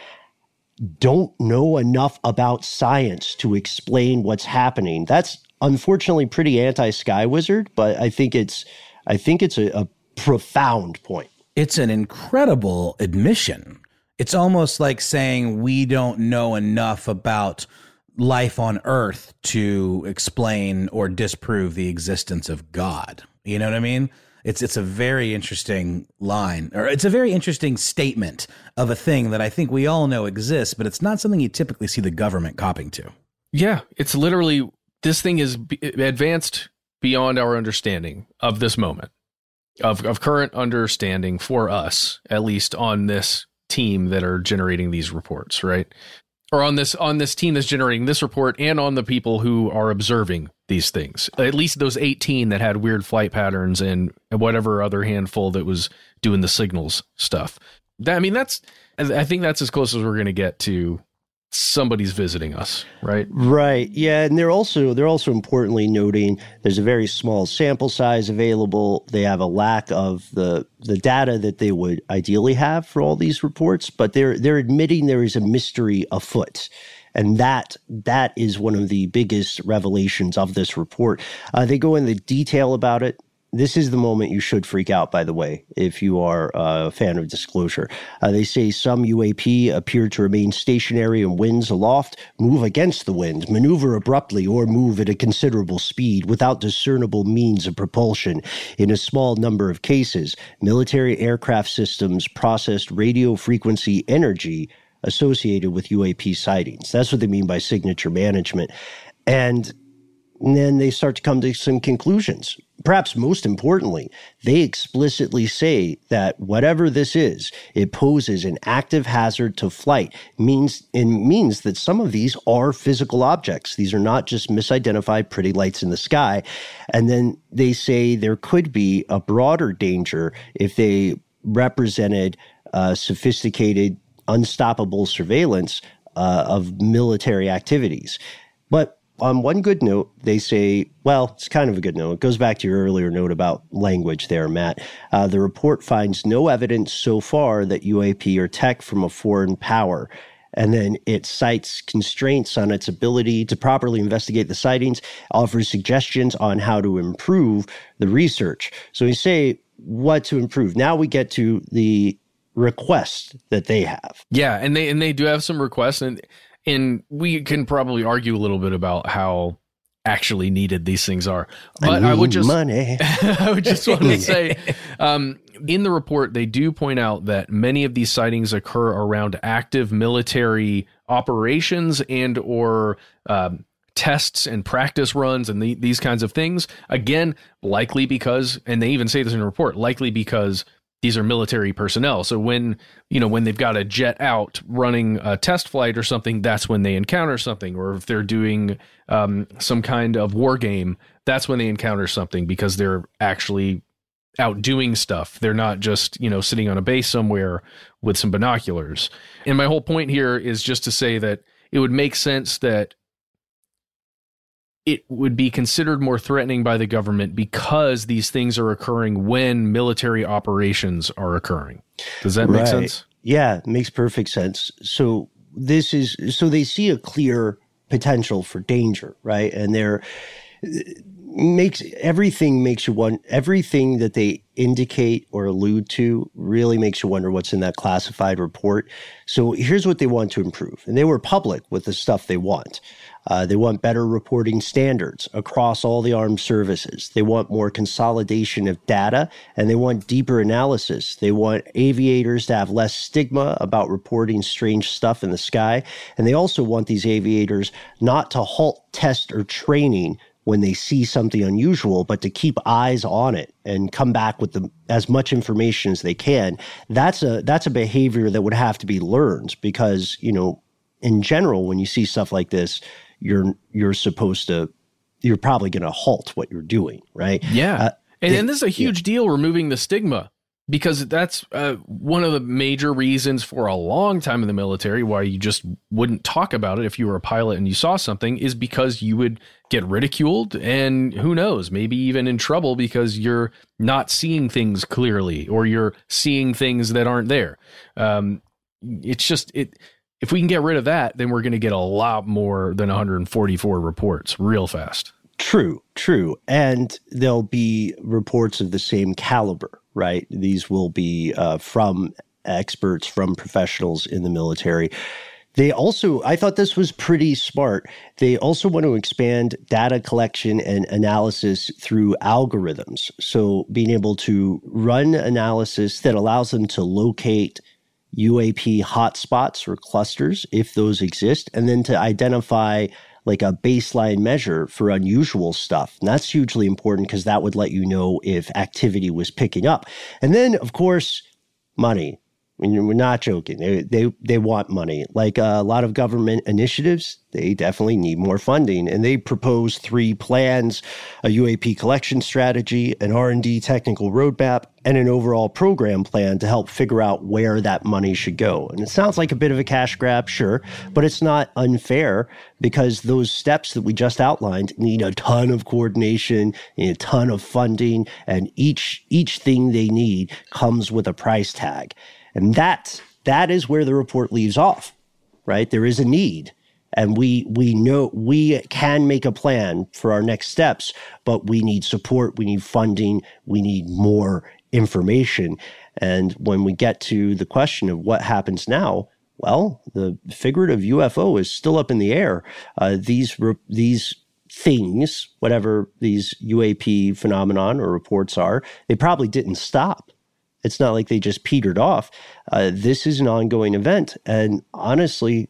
don't know enough about science to explain what's happening. That's unfortunately pretty anti-Sky Wizard, but I think it's I think it's a, a profound point. It's an incredible admission. It's almost like saying we don't know enough about life on Earth to explain or disprove the existence of God. You know what I mean? It's it's a very interesting line, or it's a very interesting statement of a thing that I think we all know exists, but it's not something you typically see the government copying to. Yeah, it's literally, this thing is b- advanced beyond our understanding of this moment, of, of current understanding for us, at least on this team that are generating these reports, right? Or on this on this team that's generating this report, and on the people who are observing these things. At least those eighteen that had weird flight patterns, and whatever other handful that was doing the signals stuff. That, I mean, that's, I think that's as close as we're going to get to somebody's visiting us, right? Right. Yeah. And they're also, they're also importantly noting there's a very small sample size available. They have a lack of the, the data that they would ideally have for all these reports, but they're, they're admitting there is a mystery afoot. And that that is one of the biggest revelations of this report. Uh, they go into detail about it. This is the moment you should freak out, by the way, if you are a fan of disclosure. Uh, they say some U A P appear to remain stationary in winds aloft, move against the wind, maneuver abruptly, or move at a considerable speed without discernible means of propulsion. In a small number of cases, military aircraft systems processed radio frequency energy associated with U A P sightings. That's what they mean by signature management. And then they start to come to some conclusions. Perhaps most importantly, they explicitly say that whatever this is, it poses an active hazard to flight. Means and means that some of these are physical objects. These are not just misidentified pretty lights in the sky. And then they say there could be a broader danger if they represented uh, sophisticated, unstoppable surveillance uh, of military activities. But on one good note, they say, well, it's kind of a good note. It goes back to your earlier note about language there, Matt. Uh, the report finds no evidence so far that U A P are tech from a foreign power. And then it cites constraints on its ability to properly investigate the sightings, offers suggestions on how to improve the research. So we say what to improve. Now we get to the requests that they have. Yeah, and they and they do have some requests, and and we can probably argue a little bit about how actually needed these things are. But I, I would just money. I would just want to say, um, in the report, they do point out that many of these sightings occur around active military operations and or um, tests and practice runs and the, these kinds of things. Again, likely because, and they even say this in the report, likely because these are military personnel. So when, you know, when they've got a jet out running a test flight or something, that's when they encounter something. Or if they're doing um, some kind of war game, that's when they encounter something because they're actually out doing stuff. They're not just, you know, sitting on a base somewhere with some binoculars. And my whole point here is just to say that it would make sense that it would be considered more threatening by the government because these things are occurring when military operations are occurring. Does that make right. sense? Yeah, it makes perfect sense. So this is, so they see a clear potential for danger, right? And they're, makes everything makes you wonder, everything that they indicate or allude to really makes you wonder what's in that classified report. So here's what they want to improve. And they were public with the stuff they want. Uh, they want better reporting standards across all the armed services. They want more consolidation of data, and they want deeper analysis. They want aviators to have less stigma about reporting strange stuff in the sky. And they also want these aviators not to halt test or training when they see something unusual, but to keep eyes on it and come back with the, as much information as they can. That's a that's a behavior that would have to be learned because, you know, in general, when you see stuff like this, you're you're supposed to, you're probably going to halt what you're doing, right? Yeah. Uh, and, it, and this is a huge yeah. deal, removing the stigma, because that's uh, one of the major reasons for a long time in the military why you just wouldn't talk about it if you were a pilot and you saw something, is because you would get ridiculed and who knows, maybe even in trouble because you're not seeing things clearly or you're seeing things that aren't there. Um, it's just, it. If we can get rid of that, then we're going to get a lot more than one hundred forty-four reports real fast. True, true. And there'll be reports of the same caliber, right? These will be uh, from experts, from professionals in the military. They also, I thought this was pretty smart. They also want to expand data collection and analysis through algorithms. So being able to run analysis that allows them to locate U A P hotspots or clusters, if those exist, and then to identify like a baseline measure for unusual stuff. And that's hugely important because that would let you know if activity was picking up. And then, of course, money. I mean, we're not joking. They, they, they want money. Like uh, a lot of government initiatives, they definitely need more funding. And they propose three plans, a U A P collection strategy, an R and D technical roadmap, and an overall program plan to help figure out where that money should go. And it sounds like a bit of a cash grab, sure, but it's not unfair because those steps that we just outlined need a ton of coordination, need a ton of funding, and each each thing they need comes with a price tag. And that, that is where the report leaves off, right? There is a need. And we we know we can make a plan for our next steps, but we need support, we need funding, we need more information. And when we get to the question of what happens now, well, the figurative U F O is still up in the air. Uh, these these things, whatever these U A P phenomenon or reports are, they probably didn't stop. It's not like they just petered off. Uh, this is an ongoing event. And honestly,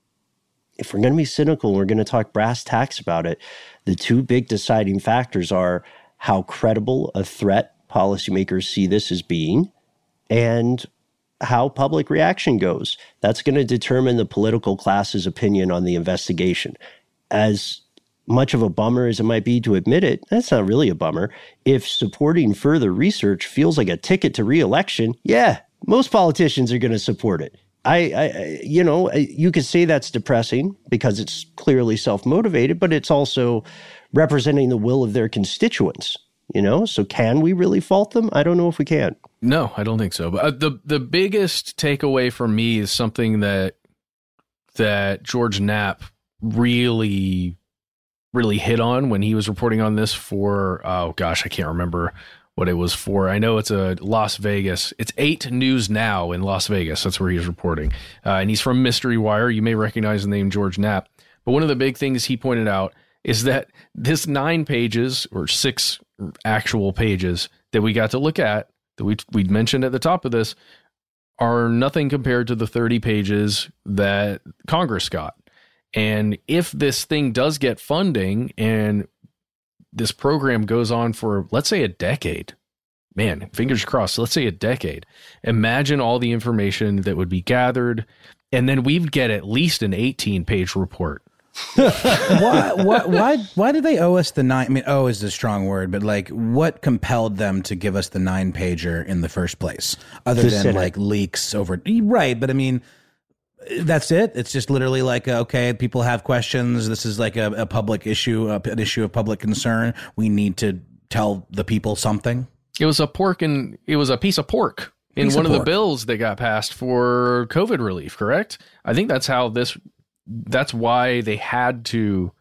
if we're going to be cynical, we're going to talk brass tacks about it, the two big deciding factors are how credible a threat policymakers see this as being and how public reaction goes. That's going to determine the political class's opinion on the investigation. As much of a bummer as it might be to admit it, that's not really a bummer. If supporting further research feels like a ticket to re-election, yeah, most politicians are going to support it. I, I, you know, you could say that's depressing because it's clearly self-motivated, but it's also representing the will of their constituents, you know? So can we really fault them? I don't know if we can. No, I don't think so. But uh, the the biggest takeaway for me is something that that George Knapp really really hit on when he was reporting on this for, oh gosh, I can't remember what it was for. I know it's a Las Vegas. It's eight News Now in Las Vegas. That's where he's reporting. Uh, and he's from Mystery Wire. You may recognize the name George Knapp. But one of the big things he pointed out is that this nine pages or six actual pages that we got to look at, that we we mentioned at the top of this, are nothing compared to the thirty pages that Congress got. And if this thing does get funding and this program goes on for, let's say, a decade, man, fingers crossed, let's say a decade, imagine all the information that would be gathered. And then we'd get at least an eighteen page report. why, why, why, why do they owe us the nine? I mean, owe is a strong word, but like what compelled them to give us the nine pager in the first place? Other The than Senate. like leaks over, right. But I mean, that's it. It's just literally like, okay, people have questions. This is like a, a public issue, a, an issue of public concern. We need to tell the people something. It was a pork and it was a piece of pork in Piece one of of, pork. the bills that got passed for COVID relief, correct? I think that's how this, that's why they had to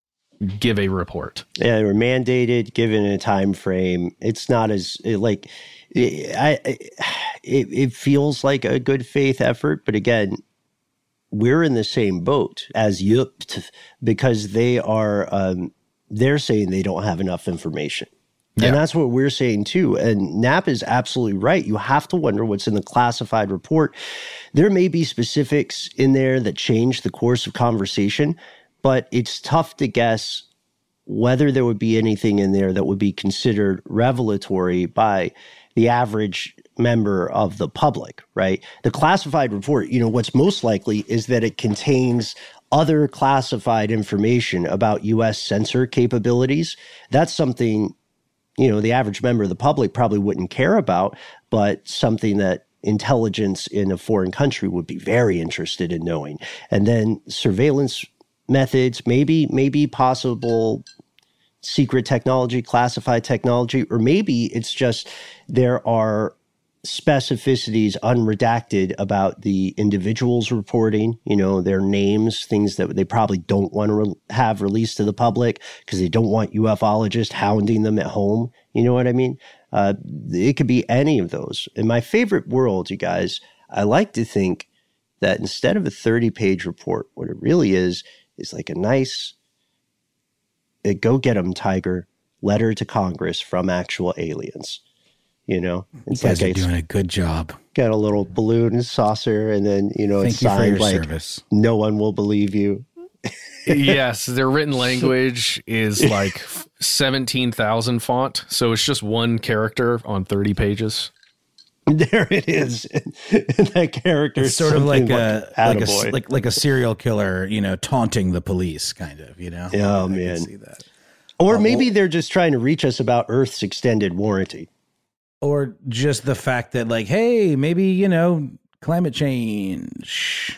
give a report. Yeah, they were mandated, given a time frame. It's not as it, like it, I. It, it feels like a good faith effort, but again, we're in the same boat as Y U P T because they are. Um, they're saying they don't have enough information. Yeah. And that's what we're saying too. And Knapp is absolutely right. You have to wonder what's in the classified report. There may be specifics in there that change the course of conversation, but it's tough to guess whether there would be anything in there that would be considered revelatory by the average member of the public, right? The classified report, you know, what's most likely is that it contains other classified information about U S censor capabilities. That's something, you know, the average member of the public probably wouldn't care about, but something that intelligence in a foreign country would be very interested in knowing. And then surveillance methods, maybe, maybe possible secret technology, classified technology, or maybe it's just there are specificities unredacted about the individuals reporting, you know, their names, things that they probably don't want to re- have released to the public because they don't want ufologists hounding them at home. You know what I mean? Uh, it could be any of those. In my favorite world, you guys, I like to think that instead of a thirty page report, what it really is, is like a nice, a go get 'em, Tiger, letter to Congress from actual aliens. You know, it's you guys like are a, doing a good job. got a little balloon saucer, and then, you know, it's Thank you for signed your like, service. no one will believe you. Yes, their written language is like seventeen thousand font. So it's just one character on thirty pages. There it is. And that character it's sort of like a like a, attaboy. like like a serial killer, you know, taunting the police, kind of, you know. Oh I man, can see that. Or Uh, maybe well- they're just trying to reach us about Earth's extended warranty. Or just the fact that, like, hey, maybe, you know, climate change.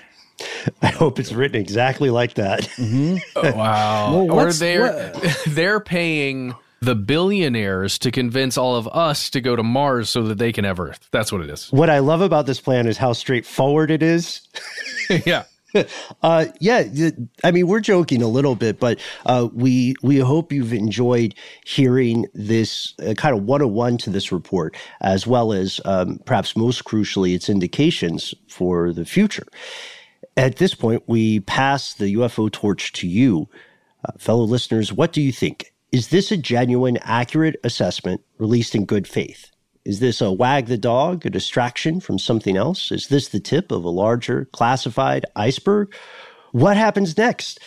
I hope it's written exactly like that. Mm-hmm. Oh, wow. Well, or what's- they're what- they're paying the billionaires to convince all of us to go to Mars so that they can have Earth. That's what it is. What I love about this plan is how straightforward it is. Yeah. Uh, yeah, th- I mean, we're joking a little bit, but uh, we we hope you've enjoyed hearing this uh, kind of one oh one to this report, as well as um, perhaps most crucially, its indications for the future. At this point, we pass the U F O torch to you, uh, fellow listeners. What do you think? Is this a genuine, accurate assessment released in good faith? Is this a wag the dog, a distraction from something else? Is this the tip of a larger classified iceberg? What happens next?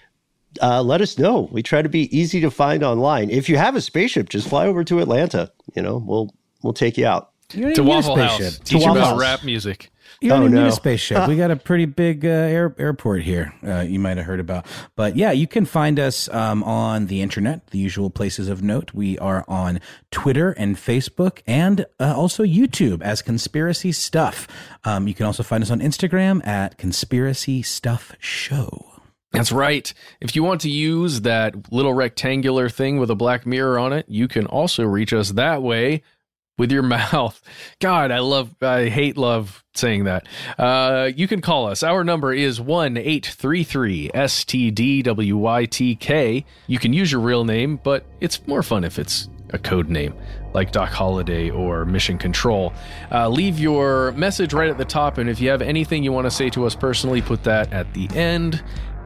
Uh, let us know. We try to be easy to find online. If you have a spaceship, just fly over to Atlanta. You know, we'll we'll take you out. You don't To even need a Waffle House. spaceship. Teach To about Waffle House. rap music. You don't Oh, even no. need a spaceship. We got a pretty big uh, air, airport here. Uh, you might have heard about, but yeah, you can find us um, on the internet, the usual places of note. We are on Twitter and Facebook, and uh, also YouTube as Conspiracy Stuff. Um, you can also find us on Instagram at Conspiracy Stuff Show. That's right. If you want to use that little rectangular thing with a black mirror on it, you can also reach us that way. With your mouth. God, I love, I hate love saying that. Uh, you can call us. Our number is one eight three three S T D W Y T K. You can use your real name, but it's more fun if it's a code name, like Doc Holliday or Mission Control. Uh, leave your message right at the top, and if you have anything you want to say to us personally, put that at the end.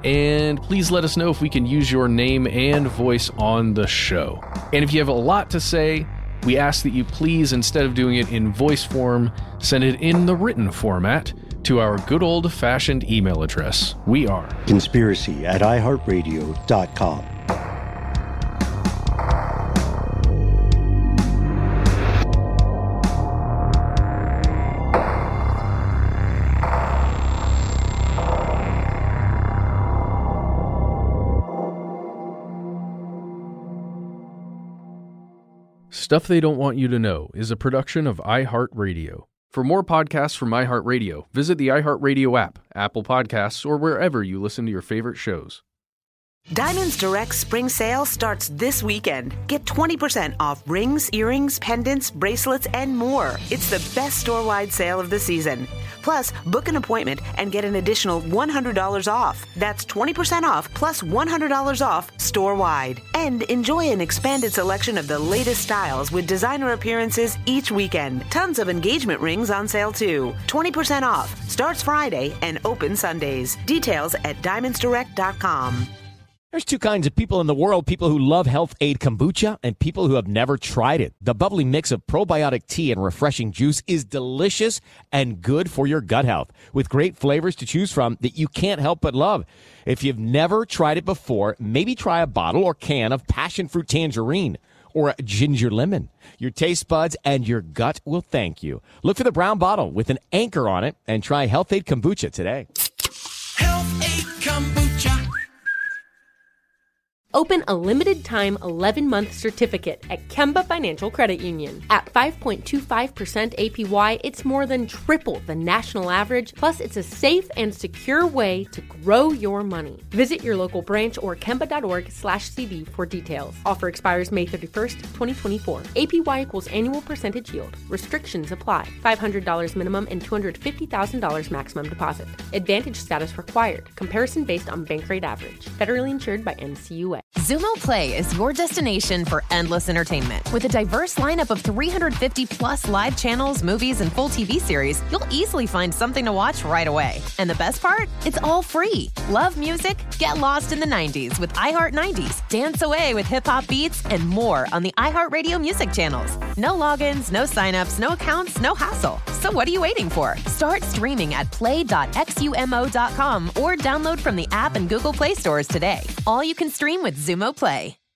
And please let us know if we can use your name and voice on the show. And if you have a lot to say, we ask that you please, instead of doing it in voice form, send it in the written format to our good old-fashioned email address. We are Conspiracy at i heart radio dot com. Stuff They Don't Want You to Know is a production of iHeartRadio. For more podcasts from iHeartRadio, visit the iHeartRadio app, Apple Podcasts, or wherever you listen to your favorite shows. Diamonds Direct Spring Sale starts this weekend. Get twenty percent off rings, earrings, pendants, bracelets, and more. It's the best store-wide sale of the season. Plus, book an appointment and get an additional one hundred dollars off. That's twenty percent off plus one hundred dollars off store-wide. And enjoy an expanded selection of the latest styles with designer appearances each weekend. Tons of engagement rings on sale too. twenty percent off. Starts Friday and open Sundays. Details at diamonds direct dot com. There's two kinds of people in the world, people who love Health Aid Kombucha and people who have never tried it. The bubbly mix of probiotic tea and refreshing juice is delicious and good for your gut health, with great flavors to choose from that you can't help but love. If you've never tried it before, maybe try a bottle or can of passion fruit tangerine or a ginger lemon. Your taste buds and your gut will thank you. Look for the brown bottle with an anchor on it and try Health Aid Kombucha today. Health Aid Kombucha. Open a limited-time eleven-month certificate at Kemba Financial Credit Union. At five point two five percent A P Y, it's more than triple the national average, plus it's a safe and secure way to grow your money. Visit your local branch or kemba.org slash CD for details. Offer expires May thirty-first, twenty twenty-four. A P Y equals annual percentage yield. Restrictions apply. five hundred dollars minimum and two hundred fifty thousand dollars maximum deposit. Advantage status required. Comparison based on bank rate average. Federally insured by N C U A. Xumo Play is your destination for endless entertainment. With a diverse lineup of three hundred fifty plus live channels, movies, and full T V series, you'll easily find something to watch right away. And the best part? It's all free. Love music? Get lost in the nineties with iHeart nineties. Dance away with hip-hop beats and more on the iHeartRadio music channels. No logins, no signups, no accounts, no hassle. So what are you waiting for? Start streaming at play dot xumo dot com or download from the app and Google Play stores today. All you can stream with Xumo Play.